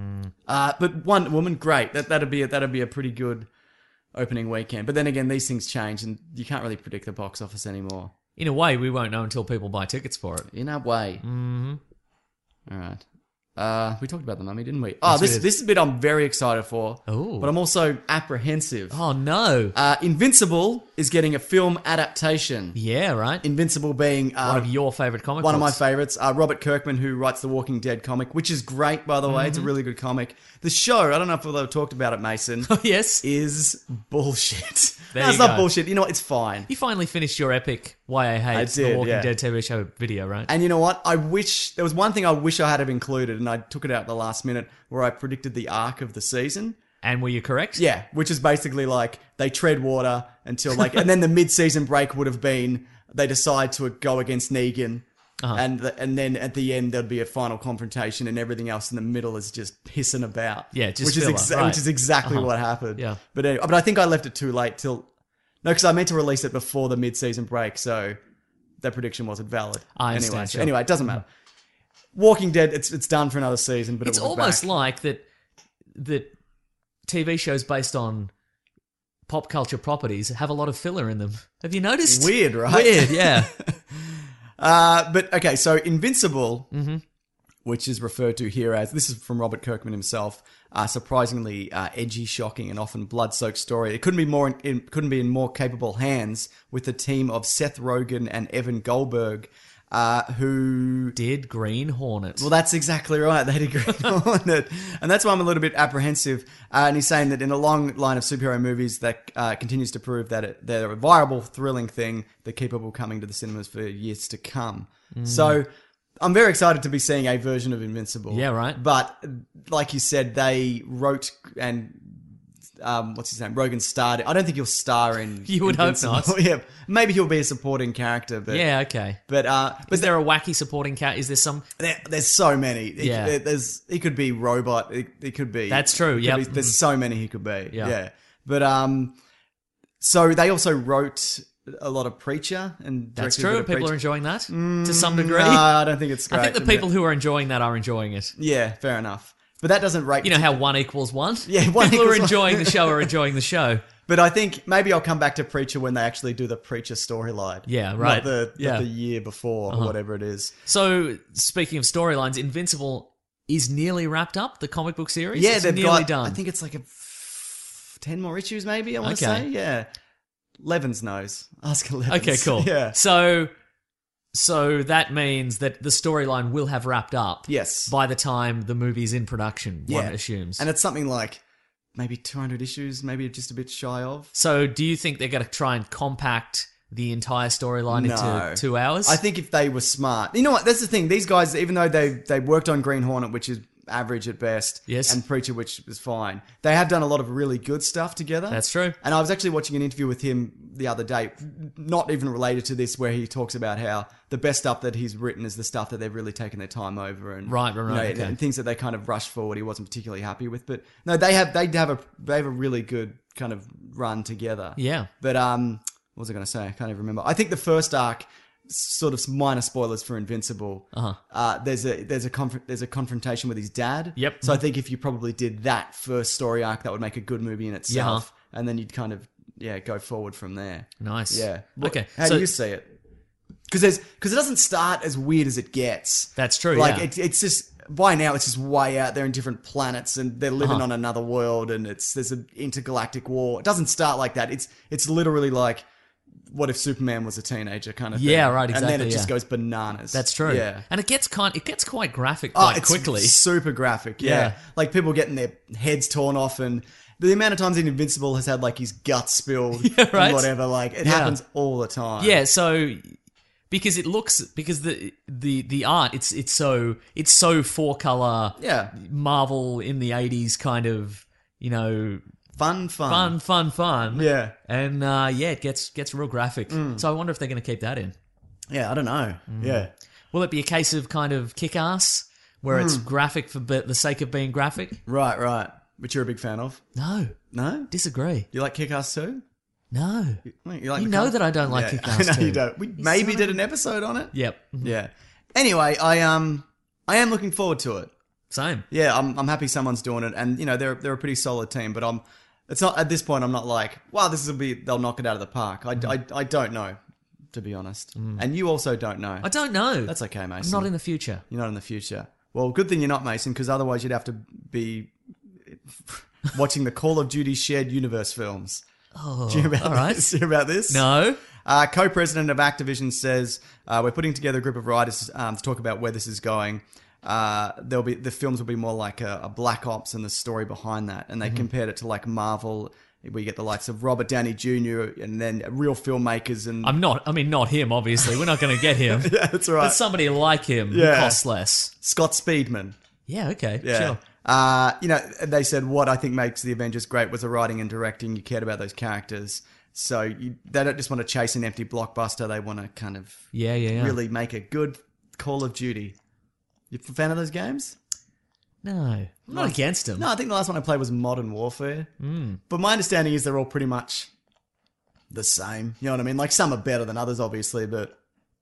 uh, but Wonder Woman, great. That that'd be a, that'd be a pretty good opening weekend. But then again, these things change, and you can't really predict the box office anymore. In a way, we won't know until people buy tickets for it. In a way. Mm-hmm. All right. Uh, we talked about the Mummy, didn't we? Oh, Yes, we this did. this is a bit I'm very excited for. Ooh. But I'm also apprehensive. Oh, no. Uh, Invincible is getting a film adaptation. Yeah, right? Invincible being uh, One of your favourite comic one of my books. favorites. Uh, Robert Kirkman, who writes the Walking Dead comic, which is great, by the way. Mm-hmm. It's a really good comic. The show, I don't know if we've ever talked about it, Mason, Oh, yes. is bullshit. There no, it's you not go. bullshit. You know what? It's fine. You finally finished your epic Why I Hate I the did, Walking yeah. Dead T V show video, right? And you know what? I wish there was one thing I wish I had have included, and I took it out at the last minute, where I predicted the arc of the season. And were you correct? Yeah, which is basically like they tread water until like, and then the mid-season break would have been they decide to go against Negan, Uh-huh. and the, and then at the end there'd be a final confrontation, and everything else in the middle is just pissing about. Yeah, just which is filler, exa- right. which is exactly Uh-huh. what happened. Yeah. but anyway, but I think I left it too late till no, because I meant to release it before the mid-season break, so that prediction wasn't valid. I understand, Anyway, so sure. anyway, it doesn't matter. Walking Dead, it's it's done for another season, but It's it will be almost back. like that that T V shows based on pop culture properties have a lot of filler in them. Have you noticed? Weird, right? Weird, yeah. Uh, but okay, so Invincible, Mm-hmm. which is referred to here as, this is from Robert Kirkman himself, uh, surprisingly uh, edgy, shocking, and often blood-soaked story. It couldn't be more, in, couldn't be in more capable hands with the team of Seth Rogen and Evan Goldberg. uh, who Did Green Hornet. Well, that's exactly right. They did Green Hornet. And that's why I'm a little bit apprehensive. Uh, and he's saying that in a long line of superhero movies that uh, continues to prove that it, they're a viable, thrilling thing that keep people coming to the cinemas for years to come. Mm. So I'm very excited to be seeing a version of Invincible. Yeah, right. But like you said, they wrote and... Um, what's his name? Rogan starred. I don't think he'll star in. You would hope Invincible. not. Yeah, maybe he'll be a supporting character. But Yeah, okay. But uh, but Is there a wacky supporting cat? Is there some... there, there's so many. It, Yeah. there- there's he could be robot. It, it could be. That's true, it could yep. be- there's so many he could be. Yeah. Yeah. But um, so they also wrote a lot of Preacher and That's directed a bit true. of People are Preacher. enjoying that to some degree. No, I don't think it's great. I think the but- people who are enjoying that are enjoying it. Yeah, fair enough. But that doesn't rate. You know how one equals one? Yeah, one People who are equals one. enjoying the show are enjoying the show. But I think maybe I'll come back to Preacher when they actually do the Preacher storyline. Yeah, right. Not the, Yeah. not the year before Uh-huh. or whatever it is. So, speaking of storylines, Invincible is nearly wrapped up, the comic book series? Yeah, it's they've nearly got. done. I think it's like a f- ten more issues, maybe. I want to Okay. say, yeah. Levens knows. Ask Levens. Okay, cool. Yeah. So, so that means that the storyline will have wrapped up. Yes. By the time the movie's in production, Yeah. one assumes. And it's something like maybe two hundred issues, maybe just a bit shy of. So, do you think they're going to try and compact the entire storyline No. into two hours? I think if they were smart, you know what? That's the thing. These guys, even though they they worked on Green Hornet, which is average at best, Yes. and Preacher, which is fine, they have done a lot of really good stuff together. That's true. And I was actually watching an interview with him the other day, not even related to this, where he talks about how the best stuff that he's written is the stuff that they've really taken their time over, and Right, right, you know, right, okay. and things that they kind of rushed forward. He wasn't particularly happy with, but no, they have they have a they have a really good kind of run together. Yeah. But um, what was I going to say? I can't even remember. I think the first arc, sort of minor spoilers for Invincible. Uh-huh. Uh, there's a there's a conf- there's a confrontation with his dad. Yep. So I think if you probably did that first story arc, that would make a good movie in itself, and then you'd kind of yeah go forward from there. Nice. Yeah. Okay, How so- do you see it? Because there's because it doesn't start as weird as it gets. That's true, Like yeah. it, it's just by now it's just way out there in different planets, and they're living Uh-huh. on another world, and it's there's an intergalactic war. It doesn't start like that. It's it's literally like, what if Superman was a teenager kind of thing. Yeah, right, And then exactly, it just yeah. goes bananas. That's true. Yeah. And it gets kind it gets quite graphic Oh, quite it's quickly. super graphic. Yeah. Yeah. Like people getting their heads torn off, and the amount of times in Invincible has had like his guts spilled Yeah, right. and whatever. Like it Yeah. happens all the time. Yeah, so because it looks because the the the art it's it's so it's so four color Yeah. Marvel in the eighties kind of, you know, Fun, fun. fun fun fun. Yeah. And uh, yeah, it gets gets real graphic. Mm. So I wonder if they're going to keep that in. Yeah, I don't know. Mm. Yeah. Will it be a case of kind of kick-ass where it's Mm. graphic for be- the sake of being graphic? Right, right. Which you're a big fan of. No. No? Disagree. You like Kick-Ass too? No. You, you, like You the know comic? that I don't like Yeah, Kick-Ass I know too. you don't. We maybe son did of- an episode on it. Yep. Yeah. Anyway, I um I am looking forward to it. Same. Yeah, I'm I'm happy someone's doing it, and you know they're they're a pretty solid team. But I'm it's not at this point. I'm not like, wow, this will be they'll knock it out of the park. I, I, I don't know, to be honest, and you also don't know. I don't know. That's okay, Mason. I'm not in the future. You're not in the future. Well, good thing you're not, Mason, because otherwise you'd have to be watching the Call of Duty shared universe films. Oh, Do you hear about all right. this? Do you hear about this? No. Uh, co-president of Activision says uh, we're putting together a group of writers um, to talk about where this is going. Uh, there'll be the films will be more like a, a Black Ops and the story behind that, and they Mhm. compared it to like Marvel. We get the likes of Robert Downey Junior and then real filmmakers and I'm not. I mean, not him. Obviously, we're not going to get him. yeah, that's right. But somebody like him who Yeah. costs less. Scott Speedman. Yeah. Okay. Yeah. Sure. Uh, you know, they said what I think makes the Avengers great was the writing and directing. You cared about those characters. So you, they don't just want to chase an empty blockbuster. They want to kind of Yeah. Yeah. Yeah. really make a good Call of Duty. You a fan of those games? No. I'm not against him. No, I think the last one I played was Modern Warfare. Mm. But my understanding is they're all pretty much the same. You know what I mean? Like some are better than others, obviously, but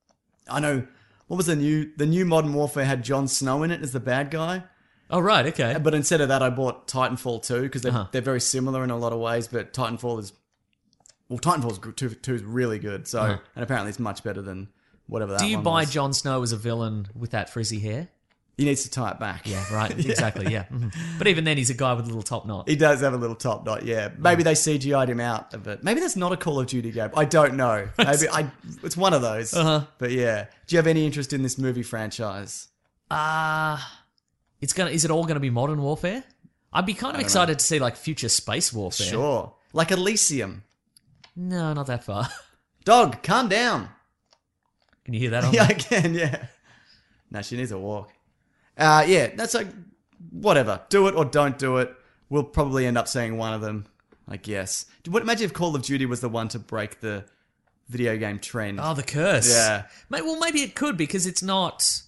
I know what was the new the new Modern Warfare had Jon Snow in it as the bad guy. Oh right. Okay. But instead of that, I bought Titanfall two because they're Uh-huh. they're very similar in a lot of ways. But Titanfall is well, Titanfall two, two is really good. So Uh-huh. and apparently it's much better than whatever that. Do you one buy was. Jon Snow as a villain with that frizzy hair? He needs to tie it back. Yeah, right. Exactly. Yeah. Mhm. But even then, he's a guy with a little top knot. He does have a little top knot, yeah. Maybe they C G I'd him out of it. Maybe that's not a Call of Duty game. I don't know. Maybe I. It's one of those. Uh-huh. But yeah. Do you have any interest in this movie franchise? Uh it's gonna. Is it all gonna be Modern Warfare? I'd be kind of excited to see like future space warfare. Sure. Like Elysium. No, not that far. Dog, calm down. Can you hear that? On Yeah, there? I can, yeah. No, she needs a walk. Uh, yeah, that's like, whatever. Do it or don't do it. We'll probably end up seeing one of them, I guess. What, imagine if Call of Duty was the one to break the video game trend. Oh, the curse. Yeah. Mate, well, maybe it could because it's not.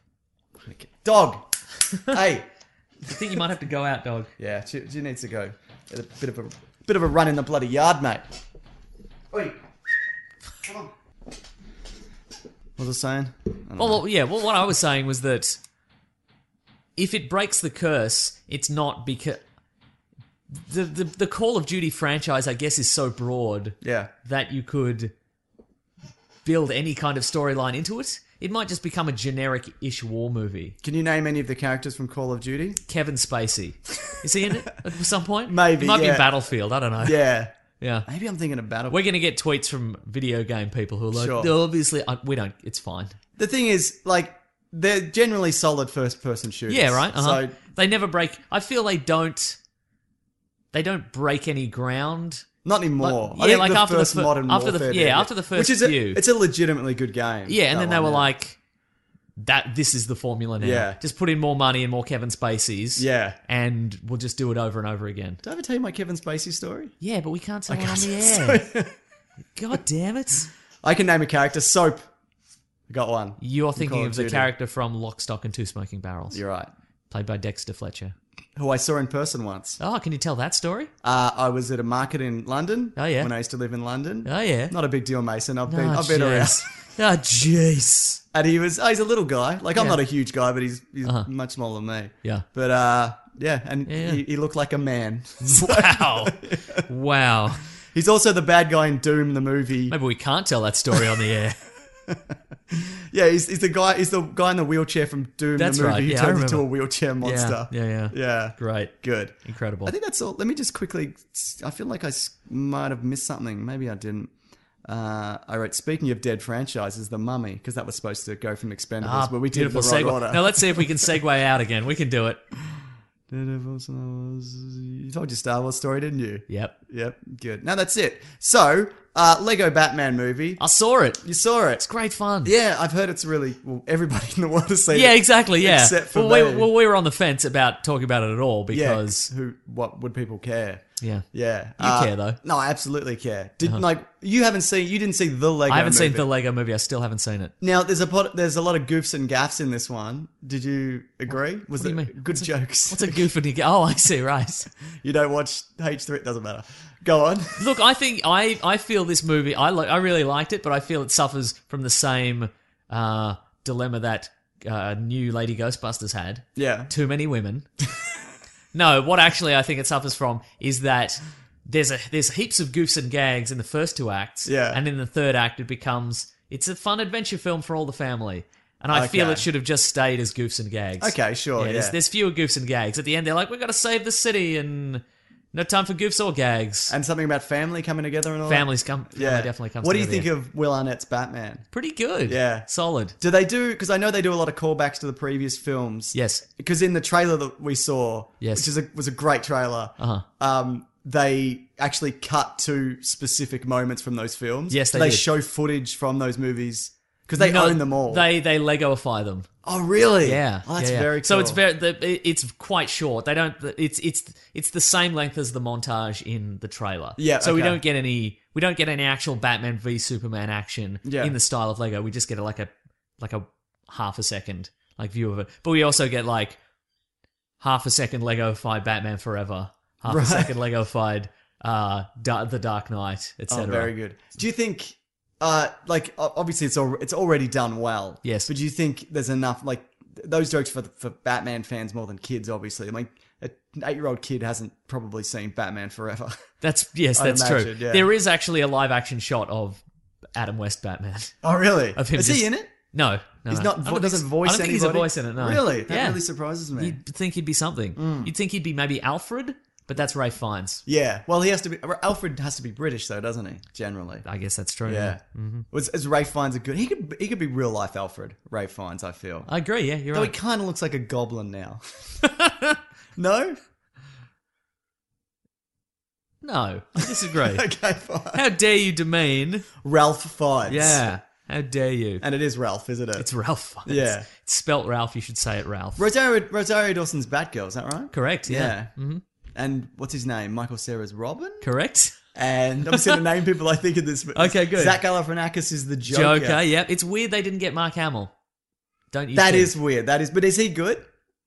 Dog! Hey! I think you might have to go out, dog. Yeah, she, she needs to go. A bit of a bit of a run in the bloody yard, mate. Oi! Come on. What was I saying? I don't Well, know. well, yeah. Well, what I was saying was that if it breaks the curse, it's not because the, the the Call of Duty franchise, I guess, is so broad Yeah. that you could build any kind of storyline into it. It might just become a generic-ish war movie. Can you name any of the characters from Call of Duty? Kevin Spacey, is he in it at some point? Maybe, He might be yeah. in Battlefield. I don't know. Yeah. Yeah. Maybe I'm thinking of Battle. We're gonna get tweets from video game people who are like, Sure. "No, obviously, I, we don't. It's fine." The thing is, like, they're generally solid first-person shooters. Yeah, right. Uh-huh. So, They never break. I feel they don't. They don't break any ground. not anymore. Like- I yeah, think like the after the first fir- Modern after the- Warfare yeah, did, after the first Which is a, few. it's a legitimately good game. Yeah, and that then they one, were yeah. like, "That this is the formula now. Yeah. Just put in more money and more Kevin Spaceys. Yeah. and we'll just do it over and over again." Did I ever tell you my Kevin Spacey story? Yeah, but we can't tell I it on the can't- air. God damn it! I can name a character. Soap. I got one. You're Call thinking of of the Duty. character from Lock, Stock, and Two Smoking Barrels, You're right. played by Dexter Fletcher. Who I saw in person once. Oh, can you tell that story? Uh, I was at a market in London. Oh, yeah. When I used to live in London. Oh yeah. Not a big deal, Mason. I've been, Oh, I've been around. jeez. Oh jeez. And he was, oh, he's a little guy. Like, I'm Yeah. not a huge guy, but he's, he's Uh-huh. much smaller than me. Yeah. But, uh, yeah, and Yeah. He, he looked like a man. Wow. Wow. He's also the bad guy in Doom, the movie. Maybe we can't tell that story on the air. Yeah, he's, he's the guy. He's the guy in the wheelchair from Doom, That's the movie. right, He yeah, I turns into a remember. wheelchair monster. Yeah, yeah, yeah. Yeah. Great. Good. Incredible. I think that's all. Let me just quickly. I feel like I s- might have missed something. Maybe I didn't. Uh, I wrote, speaking of dead franchises, The Mummy, because that was supposed to go from Expendables, Ah, but we did beautiful the right segue. order. Now let's see if we can segue out again. We can do it. You told your Star Wars story, didn't you? Yep. Yep. Good. Now that's it. So, uh, Lego Batman movie. I saw it. You saw it. It's great fun. Yeah, I've heard it's really. Well, everybody in the world has seen Yeah, it. exactly. Yeah. Except for well, we, me. well, we were on the fence about talking about it at all Yeah, because who? What would people care? yeah, Yeah, You care, though. No, I absolutely care. Did like you haven't seen? You didn't see the Lego? I haven't seen movie. the Lego movie. I still haven't seen it. Now there's a pot, there's a lot of goofs and gaffs in this one. Did you agree? Was do it you mean? good jokes? What's a goof and you go? Oh, I see. Right. You don't watch H three? It doesn't matter. Go on. Look, I think I, I feel this movie. I li- I really liked it, but I feel it suffers from the same uh, dilemma that uh, new Lady Ghostbusters had. Yeah. Too many women. No, what actually I think it suffers from is that there's a there's heaps of goofs and gags in the first two acts. Yeah. And in the third act, it becomes it's a fun adventure film for all the family. And I feel Okay. it should have just stayed as goofs and gags. Okay, sure, There's, yeah. there's fewer goofs and gags. At the end, they're like, we've got to save the city and no time for goofs or gags. And something about family coming together and all Families come. that. Yeah, Family definitely comes What do you together, think yeah. of Will Arnett's Batman? Pretty good. Yeah. Solid. Do they do? Because I know they do a lot of callbacks to the previous films. Yes. Because in the trailer that we saw, Yes. which is a, was a great trailer, Uh-huh. um, they actually cut to specific moments from those films. Yes, So they they did. show footage from those movies because they No, own them all. They they Legoify them. oh, really? Yeah, Oh, that's yeah, yeah. very cool. So it's very the, it- it's quite short. They don't. It's it's it's the same length as the montage in the trailer. Yeah, So we okay. don't get any we don't get any actual Batman v Superman action Yeah. in the style of Lego. We just get like a like a half a second like view of it. But we also get like half a second Legoified Batman Forever, half Right. a second Legoified uh da- the Dark Knight, et Oh, cetera. very good. Do you think, uh, like, o- obviously it's al- it's already done well. Yes. But do you think there's enough, like, th- those jokes for for Batman fans more than kids? Obviously, I mean, an eight-year-old kid hasn't probably seen Batman Forever. That's yes, I'd that's true. imagine, yeah. There is actually a live action shot of Adam West Batman. Oh, really? Of him Is just- he in it? No, no, He's no. not. I don't Vo- think doesn't he's- voice I don't think anybody. he's a voice in it. No, Really, that Yeah. really surprises me. You'd think he'd be something. Mm. You'd think he'd be maybe Alfred, but that's Ralph Fiennes. Yeah, well, he has to be. Alfred has to be British, though, doesn't he? Generally, I guess that's true. yeah. Mm-hmm. Was is Ralph Fiennes a good? He could. He could be real life Alfred. Ralph Fiennes, I feel. I agree. Yeah, you're Though right. he kind of looks like a goblin now. No. No, I disagree. Okay, fine. How dare you demean? Ralph Fiennes. Yeah, how dare you? And it is Ralph, isn't it? It's Ralph Fiennes. Yeah. It's spelt Ralph. You should say it Ralph. Rosario, Rosario Dawson's Batgirl, is that right? Correct. Yeah. Mm-hmm. And what's his name? Michael Cera's Robin? Correct. And I'm just going to name people I think in this. Okay, good. Zach Galifianakis is the Joker. Joker. Yep. It's weird they didn't get Mark Hamill. Don't you? That think? is weird. That is, but is he good?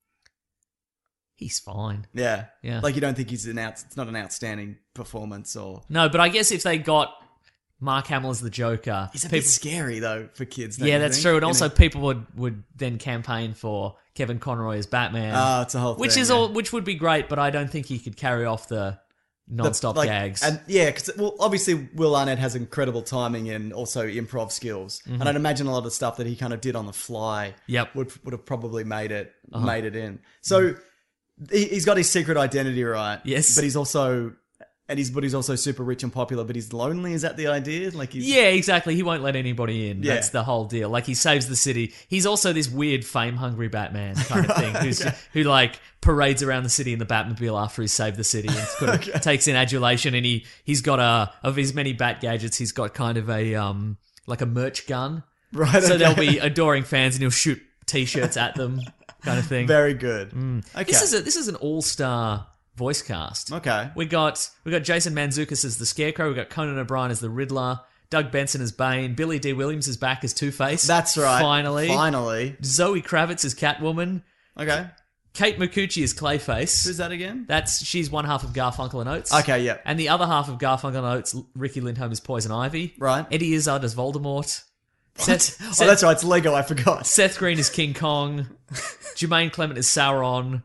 He's fine. Yeah. Yeah. Like you don't think he's an out, it's not an outstanding performance or. No, but I guess if they got Mark Hamill as the Joker, He's a people, bit scary though for kids. don't yeah, you that's think? true. And In also, a- people would, would then campaign for Kevin Conroy as Batman. Oh, it's a whole which thing, is yeah. all, which would be great, but I don't think he could carry off the non-stop like, gags. And yeah, because well, obviously Will Arnett has incredible timing and also improv skills, and I'd imagine a lot of the stuff that he kind of did on the fly, Mm-hmm. Yep. would would have probably made it Uh-huh. made it in. So he, he's got his secret identity, right? Yes. but he's also and he's but he's also super rich and popular, but he's lonely. Is that the idea? Like he's Yeah, exactly. He won't let anybody in. Yeah. That's the whole deal. Like he saves the city. He's also this weird fame-hungry Batman kind of thing, who's who like parades around the city in the Batmobile after he's saved the city and sort of takes in adulation. And he he's got a of his many Bat gadgets. He's got kind of a um like a merch gun. right. So okay. there'll be adoring fans, and he'll shoot T-shirts at them, kind of thing. very good. Mm. Okay, This is a this is an all-star voice cast. okay. We got we got Jason Mantzoukas as the Scarecrow. We got Conan O'Brien as the Riddler. Doug Benson as Bane. Billy D. Williams is back as Two-Face. That's right. Finally, finally. Zoe Kravitz as Catwoman. Okay, Kate Micucci as Clayface. who's that again? That's she's one half of Garfunkel and Oates. Okay, yep. And the other half of Garfunkel and Oates, Ricky Lindholm is Poison Ivy. Right. Eddie Izzard as Voldemort. Seth, Oh, Seth, that's right. It's Lego. I forgot. Seth Green is King Kong. Jermaine Clement is Sauron.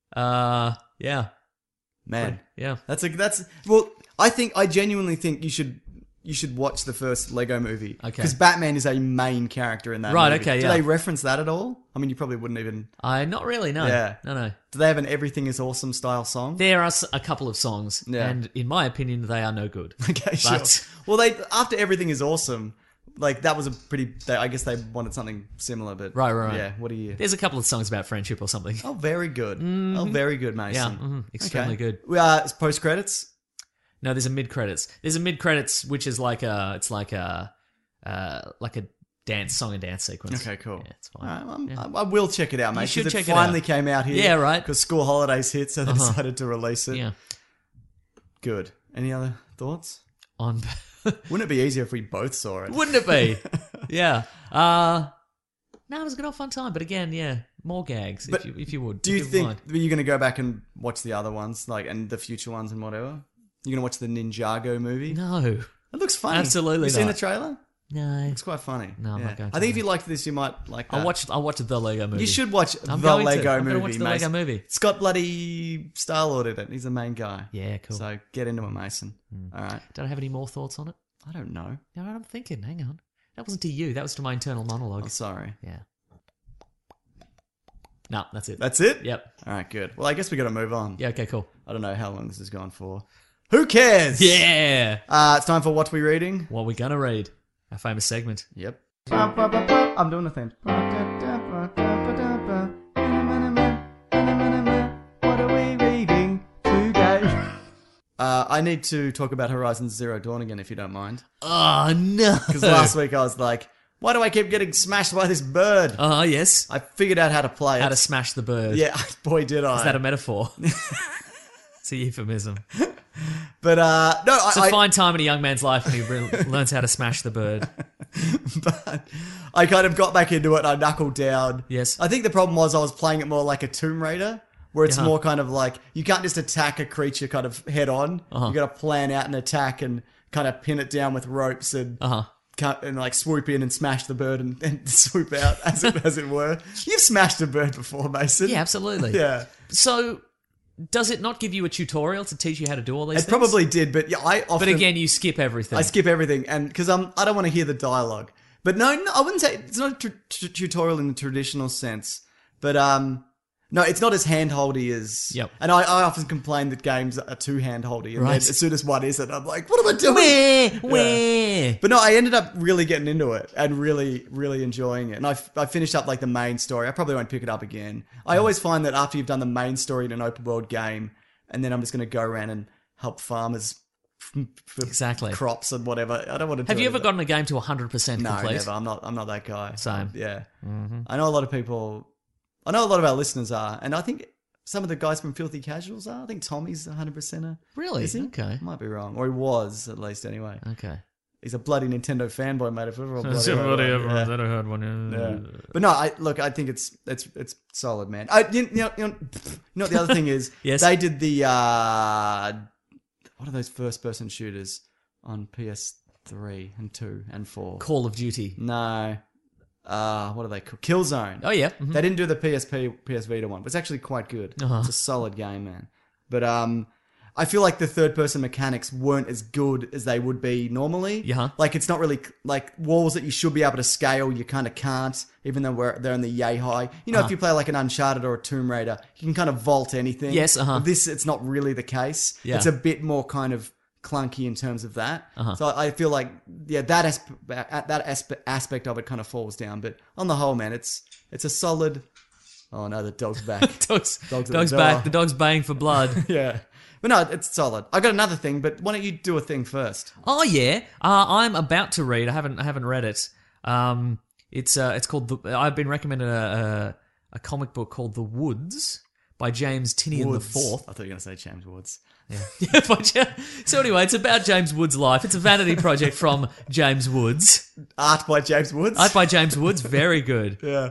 Uh, yeah, Man, yeah. that's a that's well. I think I genuinely think you should you should watch the first Lego movie. Okay. Because Batman is a main character in that. Right, movie. okay, Do yeah. they reference that at all? I mean, you probably wouldn't even. I not really. No. Yeah. No. No. Do they have an "Everything Is Awesome" style song? There are s- a couple of songs, Yeah. and in my opinion, they are no good. Okay, sure. But- Well, they after "Everything Is Awesome," like that was a pretty. They, I guess they wanted something similar, but Right, right, right. Yeah. What do you? There's a couple of songs about friendship or something. Oh, very good. Oh, very good, Mason. Yeah, mhm, extremely good. We are post credits. No, there's a mid credits. There's a mid credits, which is like a, it's like a, uh, like a dance song and dance sequence. Okay, cool. Yeah, it's fine. All right, I'm- Yeah. I, I will check it out, mate. You should 'cause check it it finally out. came out here. Yeah, right. Because school holidays hit, so they Uh-huh. decided to release it. Yeah. Good. Any other thoughts? On, Wouldn't it be easier if we both saw it? wouldn't it be? Yeah. Uh, no, it was a good old fun time. But again, yeah, more gags But if you if you would. Do you if think mind. that you're going to go back and watch the other ones, like, and the future ones and whatever? You're going to watch the Ninjago movie? No. It looks funny. Absolutely You seen not. the trailer? No. It's quite funny. No, I'm Yeah. not going to. I think if you liked this, you might like that. I watched. I watched the Lego movie. You should watch I'm the going to. Lego I'm movie, gonna watch the Mason. Lego movie. It's got bloody Star-Lord in it. He's the main guy. Yeah, cool. So get into it, Mason. All right. Don't I have any more thoughts on it? I don't know. No, I'm thinking. Hang on. That wasn't to you. That was to my internal monologue. I'm sorry. Yeah. No, that's it. That's it? Yep. All right, good. Well, I guess we got to move on. Yeah. Okay. Cool. I don't know how long this has gone for. Who cares? Yeah. Uh, it's time for What We Reading. What are we gonna read? Our famous segment. Yep. I'm doing the thing. What are we reading today? Uh, I need to talk about Horizon Zero Dawn again, if you don't mind. Oh no. Because last week I was like, why do I keep getting smashed by this bird? Uh huh. Yes. I figured out how to play How it. to smash the bird. Yeah, boy, did I. Is that a metaphor? It's a euphemism. But, uh, no, It's I, a fine time in a young man's life when he re- learns how to smash the bird. but I kind of got back into it and I knuckled down. Yes. I think the problem was I was playing it more like a Tomb Raider, where it's Uh-huh. more kind of like, you can't just attack a creature kind of head on. Uh-huh. You got to plan out an attack and kind of pin it down with ropes and Uh huh. cut and like swoop in and smash the bird and, and swoop out as it as it were. You've smashed a bird before, Mason. Yeah, absolutely. Yeah. So, does it not give you a tutorial to teach you how to do all these It things? probably did, but yeah, I often But again, you skip everything. I skip everything, and because I'm I don't want to hear the dialogue. But no, no, I wouldn't say it's not a tr- tr- tutorial in the traditional sense. But um, no, it's not as handholdy as. Yep. And I, I often complain that games are too handholdy, and Right. then as soon as one isn't, I'm like, what am I doing? Where? Yeah. Where? But no, I ended up really getting into it and really, really enjoying it. And I, f- I finished up like the main story. I probably won't pick it up again. I always find that after you've done the main story in an open world game, and then I'm just going to go around and help farmers f- f- Exactly. crops and whatever. I don't want to. Have do you it. ever gotten a game to one hundred percent No, complete? never. I'm not. I'm not that guy. Same. Yeah. I know a lot of people. I know a lot of our listeners are, and I think some of the guys from Filthy Casuals are. I think Tommy's one hundred percenter. Really? Is he? Okay. Might be wrong, or he was at least anyway. Okay. He's a bloody Nintendo fanboy, mate. If ever a bloody Somebody one. ever Yeah. that I heard one. Yeah. But no, I look. I think it's it's it's solid, man. I, you, you know, you know, you know what the other thing is? Yes. They did the uh, what are those first-person shooters on P S three and two and four? Call of Duty. No. Uh, what are they called? Killzone. Oh yeah. Mhm. They didn't do the P S P, P S Vita one, but it's actually quite good. Uh-huh. It's a solid game, man. But um, I feel like the third-person mechanics weren't as good as they would be normally. Yeah. Like, it's not really, like, walls that you should be able to scale, you kind of can't, even though we're, they're in the yay high. You know, Uh-huh. if you play like an Uncharted or a Tomb Raider, you can kind of vault anything. Yes, uh-huh. With this, it's not really the case. Yeah. It's a bit more kind of clunky in terms of that. Uh-huh. So I feel like, yeah, that aspe- that aspe- aspect of it kind of falls down. But on the whole, man, it's it's a solid... Oh, no, the dog's back. Dog's, Dog's dog's, at the door. back. The dog's baying for blood. Yeah. But no, it's solid. I got another thing, but why don't you do a thing first? Oh yeah, uh, I'm about to read. I haven't I haven't read it. Um, it's uh, it's called. The, I've been recommended a, a a comic book called The Woods by James Tinian the Woods. Fourth. I thought you were going to say James Woods. Yeah, by Ja- so anyway, it's about James Woods' life. It's a vanity project from James Woods. Art by James Woods? Art by James Woods, very good. Yeah.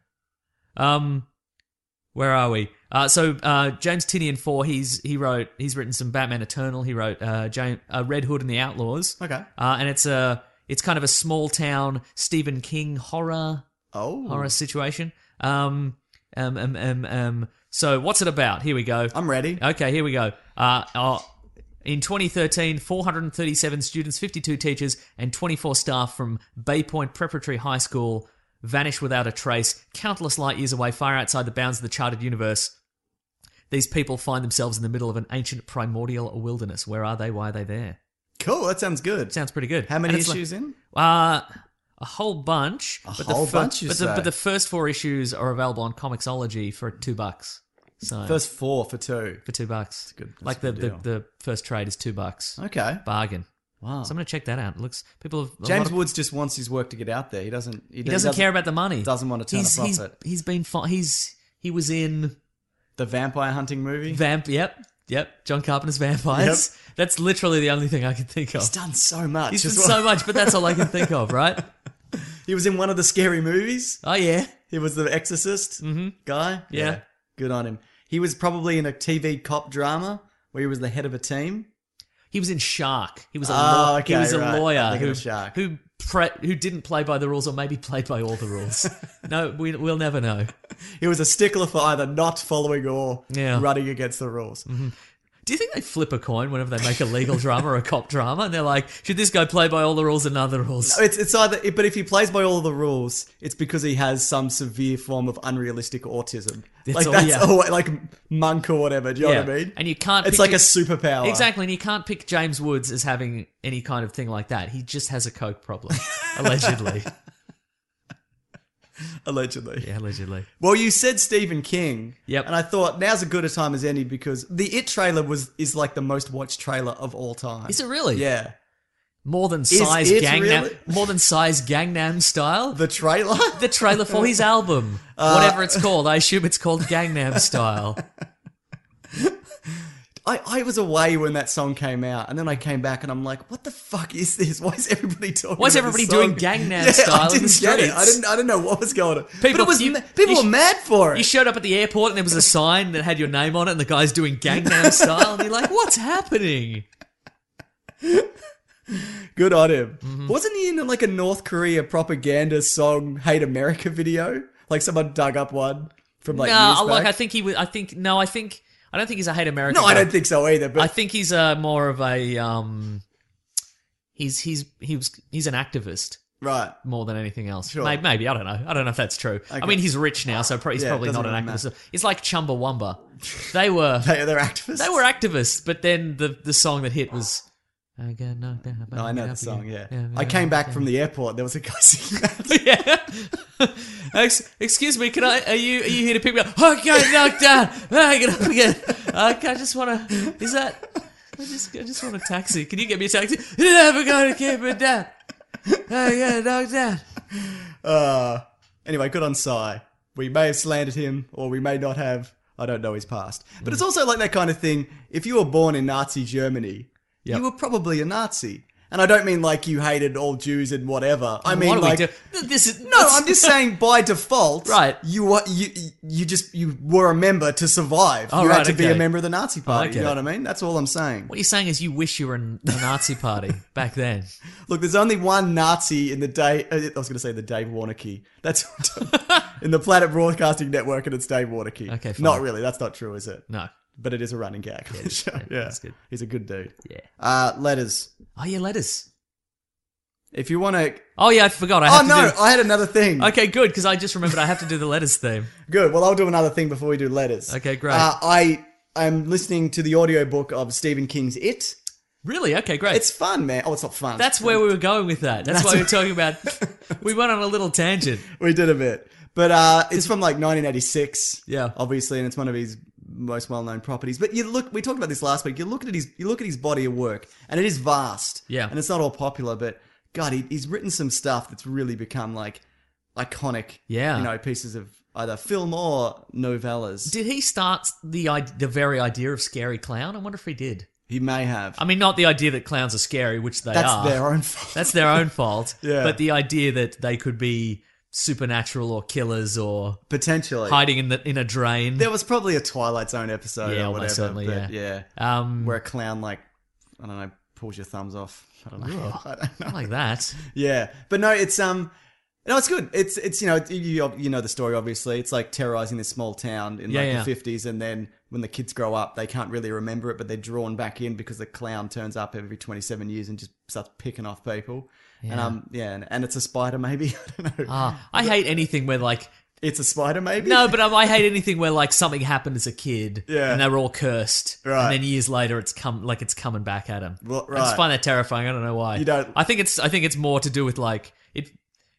Um, where are we? Uh, so uh, James Tinian Four, he's he wrote he's written some Batman Eternal. He wrote uh, James, uh, Red Hood and the Outlaws. Okay. Uh, and it's a it's kind of a small town Stephen King horror Oh. horror situation. Um, um, um, um, um. So what's it about? Here we go. I'm ready. Okay, here we go. Uh, uh, in twenty thirteen, four hundred thirty-seven students, fifty-two teachers, and twenty-four staff from Bay Point Preparatory High School vanish without a trace, countless light years away, far outside the bounds of the charted universe. These people find themselves in the middle of an ancient primordial wilderness. Where are they? Why are they there? Cool, that sounds good. Sounds pretty good. How many And it's issues in? Like, uh, a whole bunch. A but whole the fir- bunch, you but the, say? but the first four issues are available on Comixology for two bucks. So First four for two. for two bucks. good- that's like a the, good the, deal. the first trade is two bucks. Okay. Bargain. Wow. So I'm going to check that out. It looks people have a lot James of- Woods just wants his work to get out there. He doesn't. He, He doesn't care about the money. Doesn't want to turn he's, a he's, profit. he's been fi- he's he was in The vampire hunting movie. Vamp. Yep, yep. John Carpenter's Vampires. That's literally the only thing I can think of. He's done so much. He's as done well. so much, but that's all I can think of, right? He was in one of the scary movies. Oh yeah. He was the Exorcist guy. Yeah. Good on him. He was probably in a T V cop drama where he was the head of a team. He was in Shark. He was a Oh, law- okay, he was a right. lawyer I'm thinking who of Shark. who pre- who didn't play by the rules or maybe played by all the rules. No, we, we'll never know. He was a stickler for either not following or Yeah. running against the rules. Do you think they flip a coin whenever they make a legal drama or a cop drama? And they're like, should this guy play by all the rules and none of the rules? It's it's either, but if he plays by all the rules, it's because he has some severe form of unrealistic autism. That's like all- that's yeah. all, like monk or whatever. Do you know Yeah. what I mean? And you can't It's pick like it- a superpower. Exactly, and you can't pick James Woods as having any kind of thing like that. He just has a coke problem, allegedly. Allegedly. Yeah, allegedly. Well, you said Stephen King. Yep. And I thought now's as good a time as any because the It trailer was is like the most watched trailer of all time. Is it really? Yeah. More than size it Gangnam, really? more than size Gangnam Style. The trailer? The trailer for his album, Uh, whatever it's called. I assume it's called Gangnam Style. I, I was away when that song came out, and then I came back and I'm like, what the fuck is this? Why is everybody talking Why is about everybody this song? doing Gangnam Yeah, Style I in the didn't get it. streets? I didn't I didn't know what was going on. but People- it was you- ma- people you were sh- mad for it. You showed up at the airport and there was a sign that had your name on it, and the guy's doing Gangnam Style, and you're like, "What's happening?" Good on him. Mm-hmm. Wasn't he in like a North Korea propaganda song "Hate America" video? Like someone dug up one from like no, years like back? I think he was. I think no, I think I don't think he's a hate America. No, I guy. don't think so either. But I think he's uh, more of a um. He's he's he was he's an activist. Right. more than anything else. Sure. Maybe, maybe I don't know. I don't know if that's true. I Okay. mean, he's rich now, so pro- he's Yeah, it probably doesn't not an really activist. matter. It's like Chumbawamba. They were They, they're activists. they were activists, but then the the song that hit was. I get knocked down, No, I know get the up song, again. yeah. I came back from the airport. There was a guy singing that. yeah. Ex- excuse me, can I? Are you are you here to pick me up? I got knocked down. I get up again. Okay, I just want to. Is that? I just I just want a taxi. Can you get me a taxi? You're never going to keep it down. I get knocked down. Uh, anyway, good on Psy. We may have slandered him, or we may not have. I don't know his past. But it's also like that kind of thing. If you were born in Nazi Germany, Yep. you were probably a Nazi. And I don't mean like you hated all Jews and whatever. I mean what do like we do? This is no. I'm just saying by default, Right. You were you you just you were a member to survive. Oh, you right, had to be okay. a member of the Nazi party. I get You know it. what I mean? That's all I'm saying. What you're saying is you wish you were in the Nazi party back then. Look, there's only one Nazi in the day. I was going to say the Dave Warnocky. That's in the Planet Broadcasting Network, and it's Dave Warnocky. Okay, fine. Not really. That's not true, is it? No. But it is a running gag. Yeah, yeah, yeah, that's good. He's a good dude. Yeah. Uh, letters. Oh yeah, letters. If you want to. Oh yeah, I forgot. I Oh have to no, do- I had another thing. Okay, good, because I just remembered I have to do the letters theme. Good. Well, I'll do another thing before we do letters. Okay, great. Uh, I am listening to the audiobook of Stephen King's It. Really? Okay, great. It's fun, man. Oh, it's not fun. That's where we were going with that. That's, That's why we were what- talking about. We went on a little tangent. We did a bit. But uh, it's from like nineteen eighty-six. Yeah. Obviously, and it's one of his most well-known properties. But you look, we talked about this last week. You look at his, you look at his body of work, and it is vast. Yeah. And it's not all popular, but God, he, he's written some stuff that's really become like iconic. Yeah. You know, pieces of either film or novellas. Did he start the id- the very idea of scary clown? I wonder if he did. He may have. I mean, not the idea that clowns are scary, which they That's are. their own fault. That's their own fault. Yeah. But the idea that they could be supernatural or killers or Potentially. hiding in the in a drain. There was probably a Twilight Zone episode Yeah, or almost whatever. certainly, but yeah. yeah. Um, Where a clown, like, I don't know, pulls your thumbs off. I don't know. I don't know. like that. Yeah, but no, it's um, no, it's good. It's it's you know you you know the story obviously. It's like terrorizing this small town in Yeah, like yeah. the fifties, and then when the kids grow up, they can't really remember it, but they're drawn back in because the clown turns up every twenty-seven years and just starts picking off people. And Yeah. um, yeah, and, and it's a spider maybe. I don't know. Ah, I hate anything where like It's a spider maybe. no, but um, I hate anything where like something happened as a kid, Yeah. and they were all cursed, Right. and then years later it's come like it's coming back at them. Well, I just right. find that terrifying. I don't know why. You don't- I think it's I think it's more to do with like it.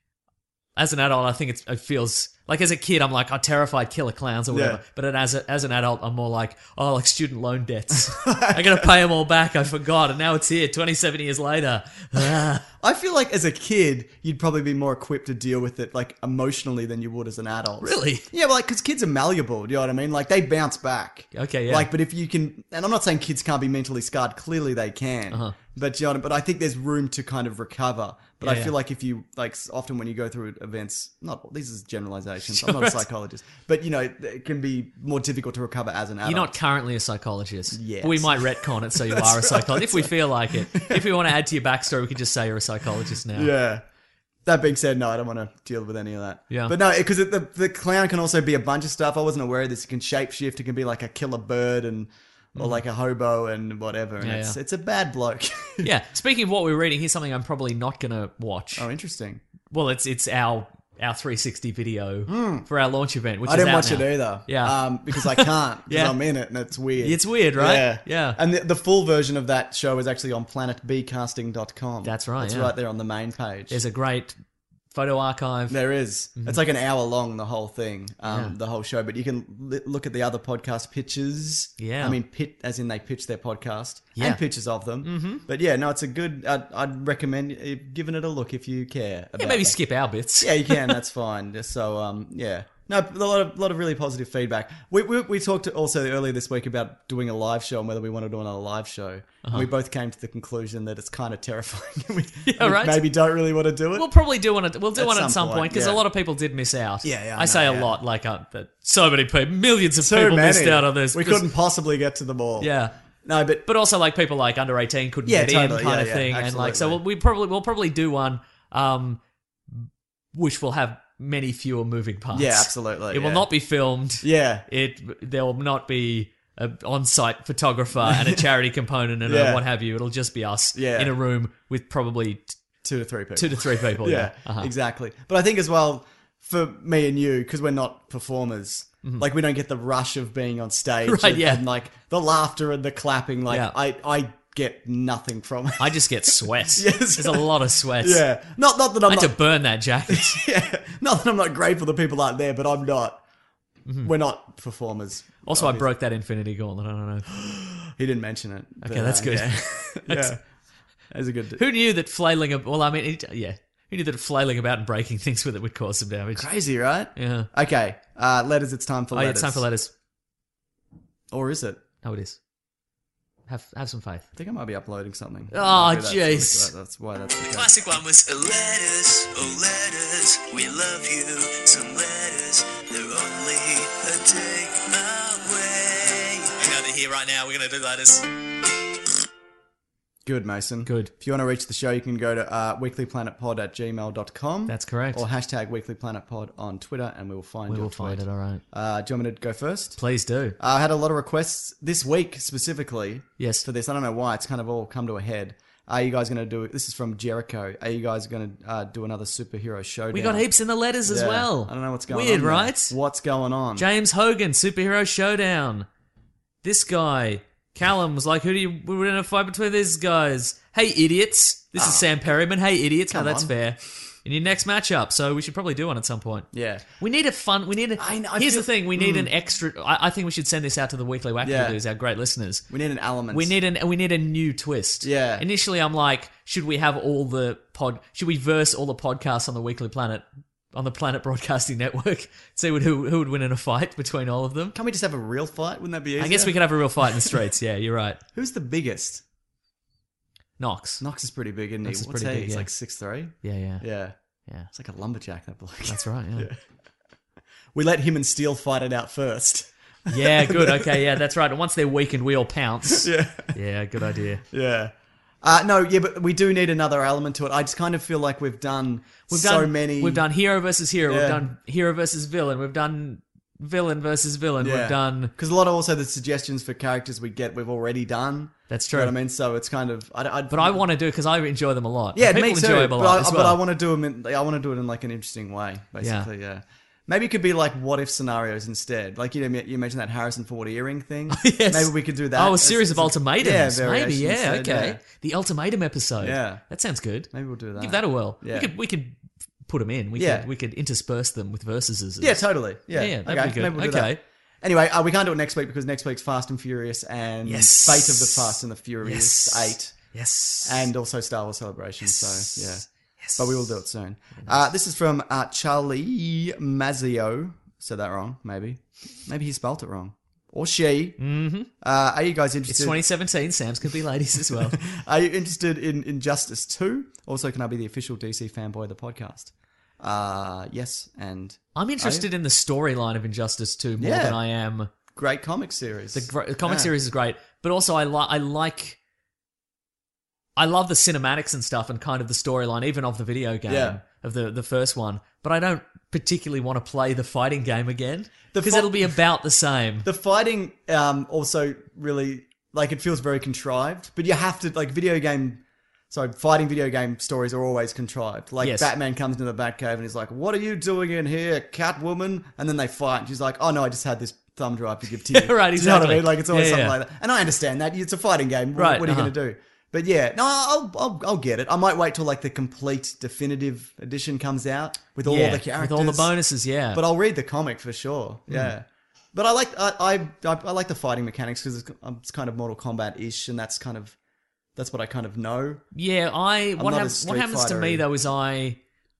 As an adult, I think it's, it feels like as a kid, I'm like, oh, terrified killer clowns or whatever. Yeah. But as a, as an adult, I'm more like, oh, like student loan debts. I gotta pay them all back. I forgot, and now it's here, twenty-seven years later. Ah. I feel like as a kid, you'd probably be more equipped to deal with it, like emotionally, than you would as an adult. Really? Yeah, well, like because kids are malleable. Do you know what I mean? Like they bounce back. Okay, yeah. Like, but if you can, and I'm not saying kids can't be mentally scarred. Clearly, they can. Uh-huh. But you know, but I think there's room to kind of recover. But Yeah, I feel yeah. like if you like, s- often when you go through events, not these is generalizations. I'm not a psychologist, but you know, it can be more difficult to recover as an adult. You're not currently a psychologist. Yes. But we might retcon it so you That's are a right, psychologist. If we that's feel like it. If we want to add to your backstory, we could just say you're a psychologist now. Yeah. That being said, no, I don't want to deal with any of that. Yeah. But no, because the the clown can also be a bunch of stuff. I wasn't aware of this. It can shapeshift. It can be like a killer bird and or like a hobo and whatever. And Yeah, it's yeah. it's a bad bloke. Yeah. Speaking of what we're reading, here's something I'm probably not going to watch. Oh, interesting. Well, it's it's our our three sixty video for our launch event, which I is didn't out watch now. it either. Yeah. Um, because I can't. Because Yeah. I'm in it and it's weird. It's weird, right? Yeah. Yeah. And the, the full version of that show is actually on planet b casting dot com. That's right, It's yeah. right there on the main page. There's a great photo archive. There is. It's like an hour long, the whole thing, um, Mm-hmm. Yeah. the whole show. But you can li- look at the other podcast pitches. Yeah. I mean, pit as in they pitch their podcast Yeah. and pictures of them. Mm-hmm. But yeah, no, it's a good. I'd, I'd recommend uh, giving it a look if you care. About Yeah, maybe that. skip our bits. Yeah, you can. That's fine. Just so, um, yeah. No, a lot of lot of really positive feedback. We we, we talked also earlier this week about doing a live show and whether we want to do another live show. And we both came to the conclusion that it's kind of terrifying. we, Uh-huh. Yeah, we right. maybe don't really want to do it. We'll probably do one. At, we'll do At one at some some point, point because yeah. a lot of people did miss out. Yeah, yeah, I I, say know, a yeah. lot, like uh, that. So many people, millions of so people many. missed out on this. We 'cause- couldn't possibly get to them all. Yeah. No, but But also, like people like under eighteen couldn't Yeah, get totally. in, kind Yeah, of yeah, thing, and like so absolutely. we'll, we probably we'll probably do one, um, which will have many fewer moving parts. Yeah, absolutely, It will yeah. not be filmed. yeah, It there will not be an on-site photographer and a charity component and Yeah. a what have you. It'll just be us Yeah. in a room with probably t- Two to three people. Two to three people, yeah. yeah, Uh-huh. exactly. But I think as well, for me and you, because we're not performers, like we don't get the rush of being on stage. Right, and, yeah. and like the laughter and the clapping. Like Yeah. I, I get nothing from it. I just get sweat. Yes. There's a lot of sweat. yeah. Not, not that I'm I had not, to burn that jacket. yeah. Not that I'm not grateful the people aren't there, but I'm not. We're not performers. Also, I obviously. broke that Infinity Gauntlet. I don't know. He didn't mention it. Okay, but, that's uh, good. Yeah. yeah. That's a good. Who knew that flailing... ab- Well, I mean, it, yeah. Who knew that flailing about and breaking things with it would cause some damage? Crazy, right? Yeah. Okay. Uh, letters. It's time for Oh, yeah, letters. it's time for letters. Or is it? No, it is. Have have some faith. I think I might be uploading something. Oh, Maybe that's- jeez. That's why that's the case. Classic one was... Letters, oh letters, we love you. Some letters, they're only a take away. I know they're here right now. We're going to do letters. Good, Mason. Good. If you want to reach the show, you can go to uh, weeklyplanetpod at gmail dot com. That's correct. Or hashtag weeklyplanetpod on Twitter, and we will find We your will find tweet. it, all right. Uh, do you want me to go first? Please do. Uh, I had a lot of requests this week specifically. Yes. For this, I don't know why. It's kind of all come to a head. Are you guys going to do? This is from Jericho. Are you guys going to uh, do another superhero showdown? We got heaps in the letters as Yeah. well. I don't know what's going Weird, on. Weird, right? What's going on? James Hogan, Superhero Showdown. This guy, Callum, was like, who do you... We're in a fight between these guys. Hey, idiots. This is Sam Perryman. Hey, idiots. No, Come that's on. fair. In your next matchup, so we should probably do one at some point. Yeah. We need a fun... We need a... I know, I here's feel- the thing. We need an extra... I, I think we should send this out to the Weekly Wacky Yeah. Doos, our great listeners. We need an element. We need an we need a new twist. Yeah. Initially, I'm like, should we have all the pod? Should we verse all the podcasts on the Weekly Planet on the Planet Broadcasting Network? See what, who who would win in a fight between all of them? Can't we just have a real fight? Wouldn't that be easier? I guess we could have a real fight in the streets. Yeah, you're right. Who's the biggest? Knox. Knox is pretty big, isn't Knox he? is What's pretty he? big, He's yeah. like six three. Yeah, yeah, Yeah. yeah. It's like a lumberjack, that bloke. That's right. Yeah. Yeah. We let him and Steele fight it out first. Yeah, good. Okay, yeah, that's right. And once they're weakened, we all pounce. Yeah. Yeah, good idea. Yeah. Uh, no, yeah, but we do need another element to it. I just kind of feel like we've done We've so done many. We've done hero versus hero. Yeah. We've done hero versus villain. We've done villain versus villain. We've done. Because a lot of also the suggestions for characters we get, we've already done. That's You true. know what I mean? So it's kind of. I, I, But I want to do it because I enjoy them a lot. Yeah, People me too. enjoy them a but lot I, as but well. I want to do them. In, I want to do it in like an interesting way, basically. Yeah. Maybe it could be like what if scenarios instead. Like you know, you mentioned that Harrison Ford earring thing. Yes. Maybe we could do that. Oh, a as- series as of ultimatums. yeah, Maybe, variations yeah, instead, okay. yeah. The ultimatum episode. Yeah. That sounds good. Maybe we'll do that. Give that a whirl. Yeah. We could we could put them in. We Yeah. could we could intersperse them with verses. Yeah, totally. Yeah, Yeah, that'd okay. be good. Maybe we'll do Okay. that. Anyway, uh, we can't do it next week because next week's Fast and Furious and Yes. Fate of the Fast and the Furious Yes. eight, Yes. and also Star Wars Celebration. Yes. So yeah, Yes. but we will do it soon. Uh, this is from uh, Charlie Mazzio. Said that wrong? Maybe, maybe he spelt it wrong, or she. Mm-hmm. Uh, are you guys interested? It's twenty seventeen. Sam's could be ladies as well. Are you interested in Injustice two? Also, can I be the official D C fanboy of the podcast? Uh, yes, and I'm interested in the storyline of Injustice two more Yeah. than I am. great comic series. The, gr- the comic Yeah. series is great, but also I like I like I love the cinematics and stuff and kind of the storyline, even of the video game Yeah. of the the first one. But I don't particularly want to play the fighting game again The because fi- it'll be about the same. The fighting um, also really, like, it feels very contrived, but you have to, like, video game, sorry, fighting video game stories are always contrived. Like, Yes. Batman comes into the Batcave and he's like, what are you doing in here, Catwoman? And then they fight, and she's like, oh no, I just had this thumb drive to give to you. Right, Do you know what I exactly. mean? Like, it's always Yeah, something yeah. like that. And I understand that. It's a fighting game. What, Right, what are you uh-huh. going to do? But yeah, no, I'll, I'll I'll get it. I might wait till like the complete definitive edition comes out with all yeah, the characters, with all the bonuses. Yeah, but I'll read the comic for sure. Yeah. But I like I I, I like the fighting mechanics because it's, it's kind of Mortal Kombat ish, and that's kind of that's what I kind of know. yeah. I what, not hap- a Street what happens to me Fighter-y. though is I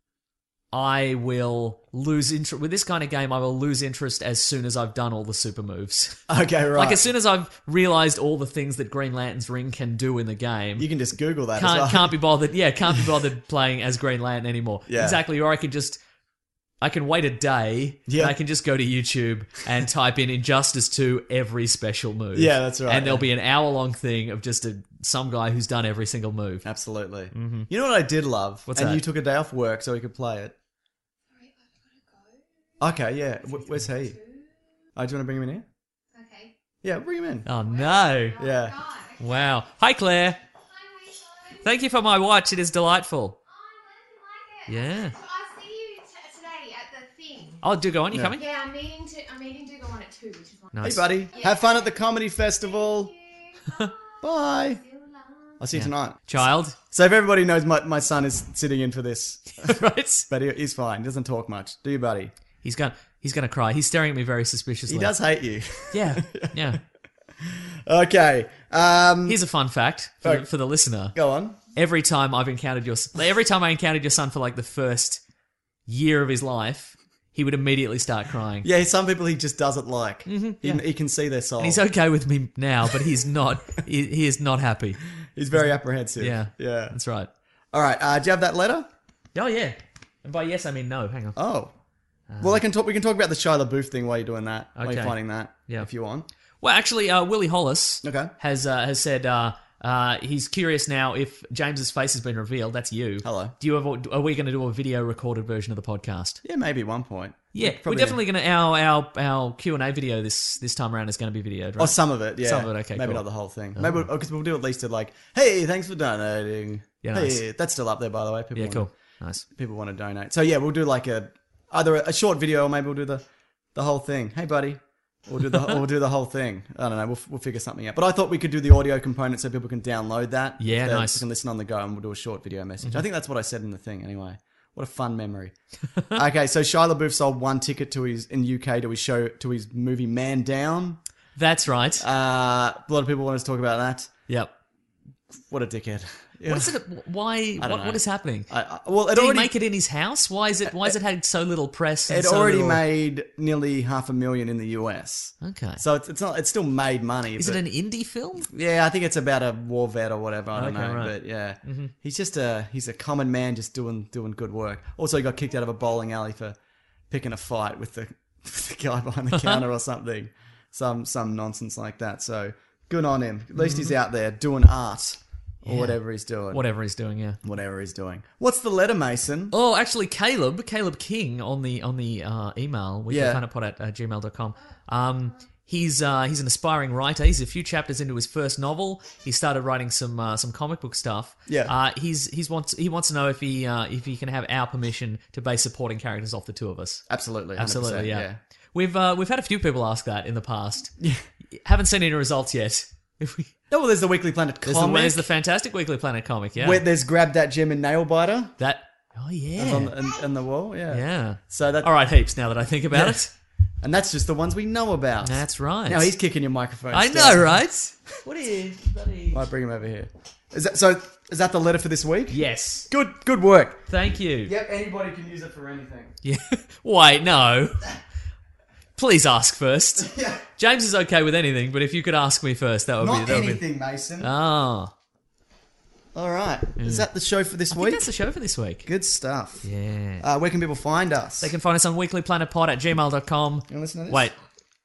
I will lose interest with this kind of game. I will lose interest as soon as I've done all the super moves. Okay, right. Like as soon as I've realized all the things that Green Lantern's ring can do in the game, you can just Google that. can't as well. can't be bothered. Yeah, can't be bothered playing as Green Lantern anymore. Yeah. Exactly. Or I can just I can wait a day. Yeah. And I can just go to YouTube and type in Injustice two every special move. Yeah, that's right, And there'll yeah. be an hour long thing of just a some guy who's done every single move. Absolutely. You know what I did love? What's and that? you took a day off work so we could play it. Okay, yeah. Wh- Where's he? Oh, do you want to bring him in here? Okay. Yeah, bring him in. Oh no! Yeah. Wow. Hi Claire. Thank you for my watch. It is delightful. Oh, Yeah. I see you t- today at the thing. Oh, do go on. You Yeah. coming? Yeah, I'm meeting to I'm meeting to go on at two, which is one. Nice. Hey, buddy. Have fun at the comedy festival. Bye. I'll see you tonight. Child. So if everybody knows, my, my son is sitting in for this. Right. But he, he's fine. He doesn't talk much. Do you, buddy? He's going. He's going to cry. He's staring at me very suspiciously. He does hate you. Yeah. Yeah. Okay. Um, Here's a fun fact for, Okay. the, for the listener. go on. Every time I've encountered your, every time I encountered your son for like the first year of his life, he would immediately start crying. Yeah, some people he just doesn't like. Mm-hmm, he, yeah. he can see their soul. And he's okay with me now, but he's not. he, he is not happy. He's very apprehensive. Yeah. Yeah. That's right. All right. Uh, do you have that letter? Oh yeah. And by yes, I mean no. Hang on. Oh. Well, I can talk. We can talk about the Shia LaBeouf thing while you're doing that. While you're Okay. finding that. Yeah. If you want. Well, actually, uh, Willie Hollis Okay. has uh, has said uh, uh, he's curious now if James's face has been revealed. That's you. Hello. Do you have? a- Are we going to do a video recorded version of the podcast? Yeah, maybe at one point. Yeah, Probably- we're definitely going to. Our our our Q and A video this this time around is going to be videoed, right? Oh, some of it, yeah. Some of it, okay, Maybe cool. not the whole thing. Maybe because we'll do at least a like, hey, thanks for donating. Yeah, hey, nice. that's still up there, by the way. People Yeah, wanna, cool, nice. People want to donate. So yeah, we'll do like a either a short video or maybe we'll do the the whole thing. Hey, buddy. We'll do the we'll do the whole thing. I don't know. We'll we'll figure something out. But I thought we could do the audio component so people can download that. Yeah, They nice. can listen on the go, and we'll do a short video message. I think that's what I said in the thing. Anyway, what a fun memory. Okay, so Shia LaBeouf sold one ticket to his in U K to his show to his movie Man Down. That's right. Uh, a lot of people want us to talk about that. Yep. What a dickhead. Yeah. What is it? Why? don't What, know. what is happening? I, I, well, it Did already he make it in his house? Why is it? Why has it had so little press? And it so already little- made nearly half a million in the U S. Okay. So it's it's not it's still made money. Is but, it an indie film? Yeah, I think it's about a war vet or whatever. I don't Okay, know, right. but yeah, he's just a he's a common man just doing doing good work. Also, he got kicked out of a bowling alley for picking a fight with the, with the guy behind the counter or something, some some nonsense like that. So good on him. At least he's out there doing art or Yeah. whatever he's doing. Whatever he's doing, yeah. Whatever he's doing. What's the letter, Mason? Oh, actually, Caleb, Caleb King on the on the uh, email, Yeah. weeklyplanetpod at uh, gmail dot com. Um, he's uh, he's an aspiring writer. He's a few chapters into his first novel. He started writing some uh, some comic book stuff. Yeah. Uh, he's he's wants he wants to know if he uh, if he can have our permission to base supporting characters off the two of us. Absolutely, one hundred percent, Absolutely, yeah. yeah. We've uh, we've had a few people ask that in the past. Yeah. Haven't seen any results yet. If we, Oh, well, there's the Weekly Planet there's, the, comic. there's the fantastic Weekly Planet comic, yeah. Where there's Grab That Gem and Nailbiter. that oh yeah. That's on the, in, in the wall, yeah. yeah. So that, All right, heaps. Now that I think about Yeah. it, and that's just the ones we know about. that's right. Now he's kicking your microphone. I down. know, right? What are you, bloody? Might bring him over here. Is that so? Is that the letter for this week? Yes. Good, good work. Thank you. Yep, anybody can use it for anything. Yeah. Wait, no. Please ask first. Yeah. James is okay with anything, but if you could ask me first, that would Not be that would be. anything, Mason. Oh, All right. Is that the show for this I think week? that's the show for this week. Good stuff. Yeah. Uh, where can people find us? They can find us on weeklyplanetpod at gmail dot com. You wanna listen to this? Wait,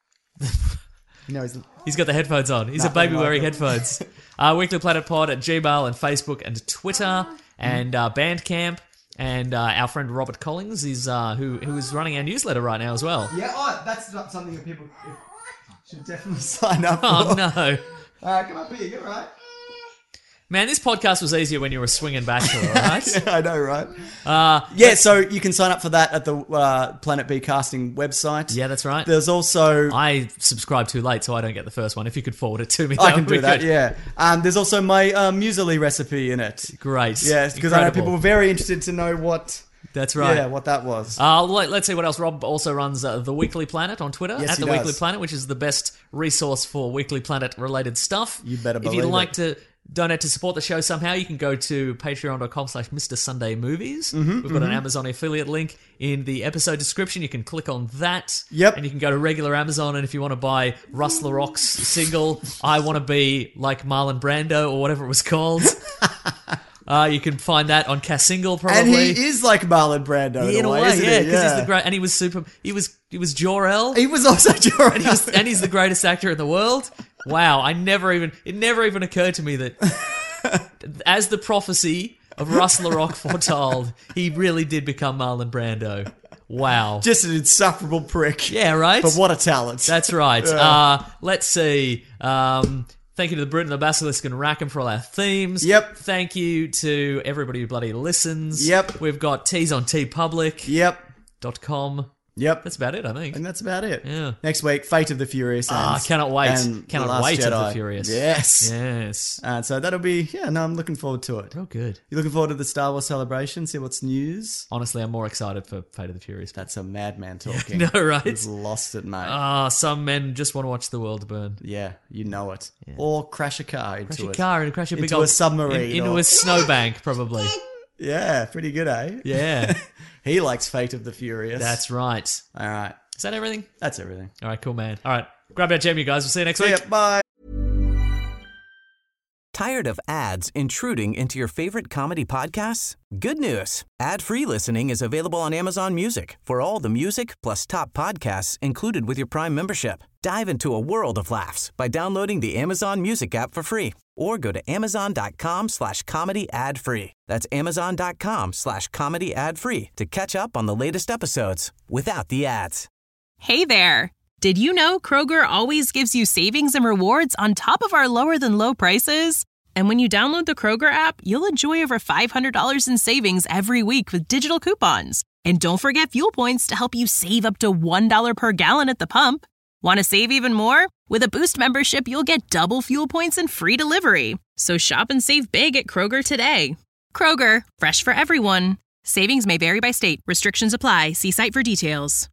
No, he's, he's got the headphones on. He's a Nothing baby like wearing it. headphones. uh, weeklyplanetpod at Gmail and Facebook and Twitter and uh, Bandcamp. And uh, our friend Robert Collins is uh, who who is running our newsletter right now as well. yeah. Oh, that's not something that people should definitely sign up for. Oh no. Uh, come up here. You're right. Man, this podcast was easier when you were a swinging bachelor, right? Yeah, I know, right? Uh, Yeah, so you can sign up for that at the uh, Planet B casting website. yeah, that's right. There's also I subscribed too late, so I don't get the first one. If you could forward it to me, I that can would be do that. good. Yeah. Um, there's also my uh, muesli recipe in it. Great. Yes, because I know Incredible. people were very interested to know what. That's right. Yeah, what that was. Uh, let, let's see what else. Rob also runs uh, The Weekly Planet on Twitter, Yes, at he The Weekly does. Planet, which is the best resource for Weekly Planet-related stuff. You better If you'd believe like it. to donate to support the show somehow, you can go to patreon.com slash Mr. Sunday Movies. Mm-hmm, We've got an Amazon affiliate link in the episode description. You can click on that. Yep. And you can go to regular Amazon, and if you want to buy Russ LaRock's single, I Want to Be Like Marlon Brando, or whatever it was called, uh, you can find that on Cassingle, probably. And he is like Marlon Brando Yeah, in a way, isn't yeah, he? because he's the great, and he was super. He was he was Jor-El, He was also Jordan. and, he was, and he's the greatest actor in the world. Wow, I never even it never even occurred to me that as the prophecy of Russ LaRock foretold, he really did become Marlon Brando. Wow. Just an insufferable prick. Yeah, right. But what a talent. That's right. Uh, let's see. Um, Thank you to the Brute and the Basilisk and Rackham for all our themes. Yep. Thank you to everybody who bloody listens. Yep. We've got teas on tpublic Yep. dot com. Yep. That's about it, I think. And that's about it. Yeah. Next week, Fate of the Furious. Ah, ends, cannot wait. and Cannot The Last wait of Jedi. the Furious. Yes. Yes. And so that'll be, yeah, no, I'm looking forward to it. Real good. You looking forward to the Star Wars celebration? See what's news? Honestly, I'm more excited for Fate of the Furious. That's a madman talking. No, right? You've lost it, mate. Ah, some men just want to watch the world burn. Yeah, you know it. Or crash a car into Crash a it. car and crash a big into old a submarine. in- into or- a snowbank, probably. Yeah, pretty good, eh? Yeah. He likes Fate of the Furious. That's right. All right. Is that everything? That's everything. All right, cool, man. All right, grab that gem, you guys. We'll see you next See week. ya. Bye. Tired of ads intruding into your favorite comedy podcasts? Good news. Ad-free listening is available on Amazon Music for all the music plus top podcasts included with your Prime membership. Dive into a world of laughs by downloading the Amazon Music app for free or go to amazon.com slash comedy ad free. That's amazon.com slash comedy ad free to catch up on the latest episodes without the ads. Hey there. Did you know Kroger always gives you savings and rewards on top of our lower than low prices? And when you download the Kroger app, you'll enjoy over five hundred dollars in savings every week with digital coupons. And don't forget fuel points to help you save up to one dollar per gallon at the pump. Want to save even more? With a Boost membership, you'll get double fuel points and free delivery. So shop and save big at Kroger today. Kroger, fresh for everyone. Savings may vary by state. Restrictions apply. See site for details.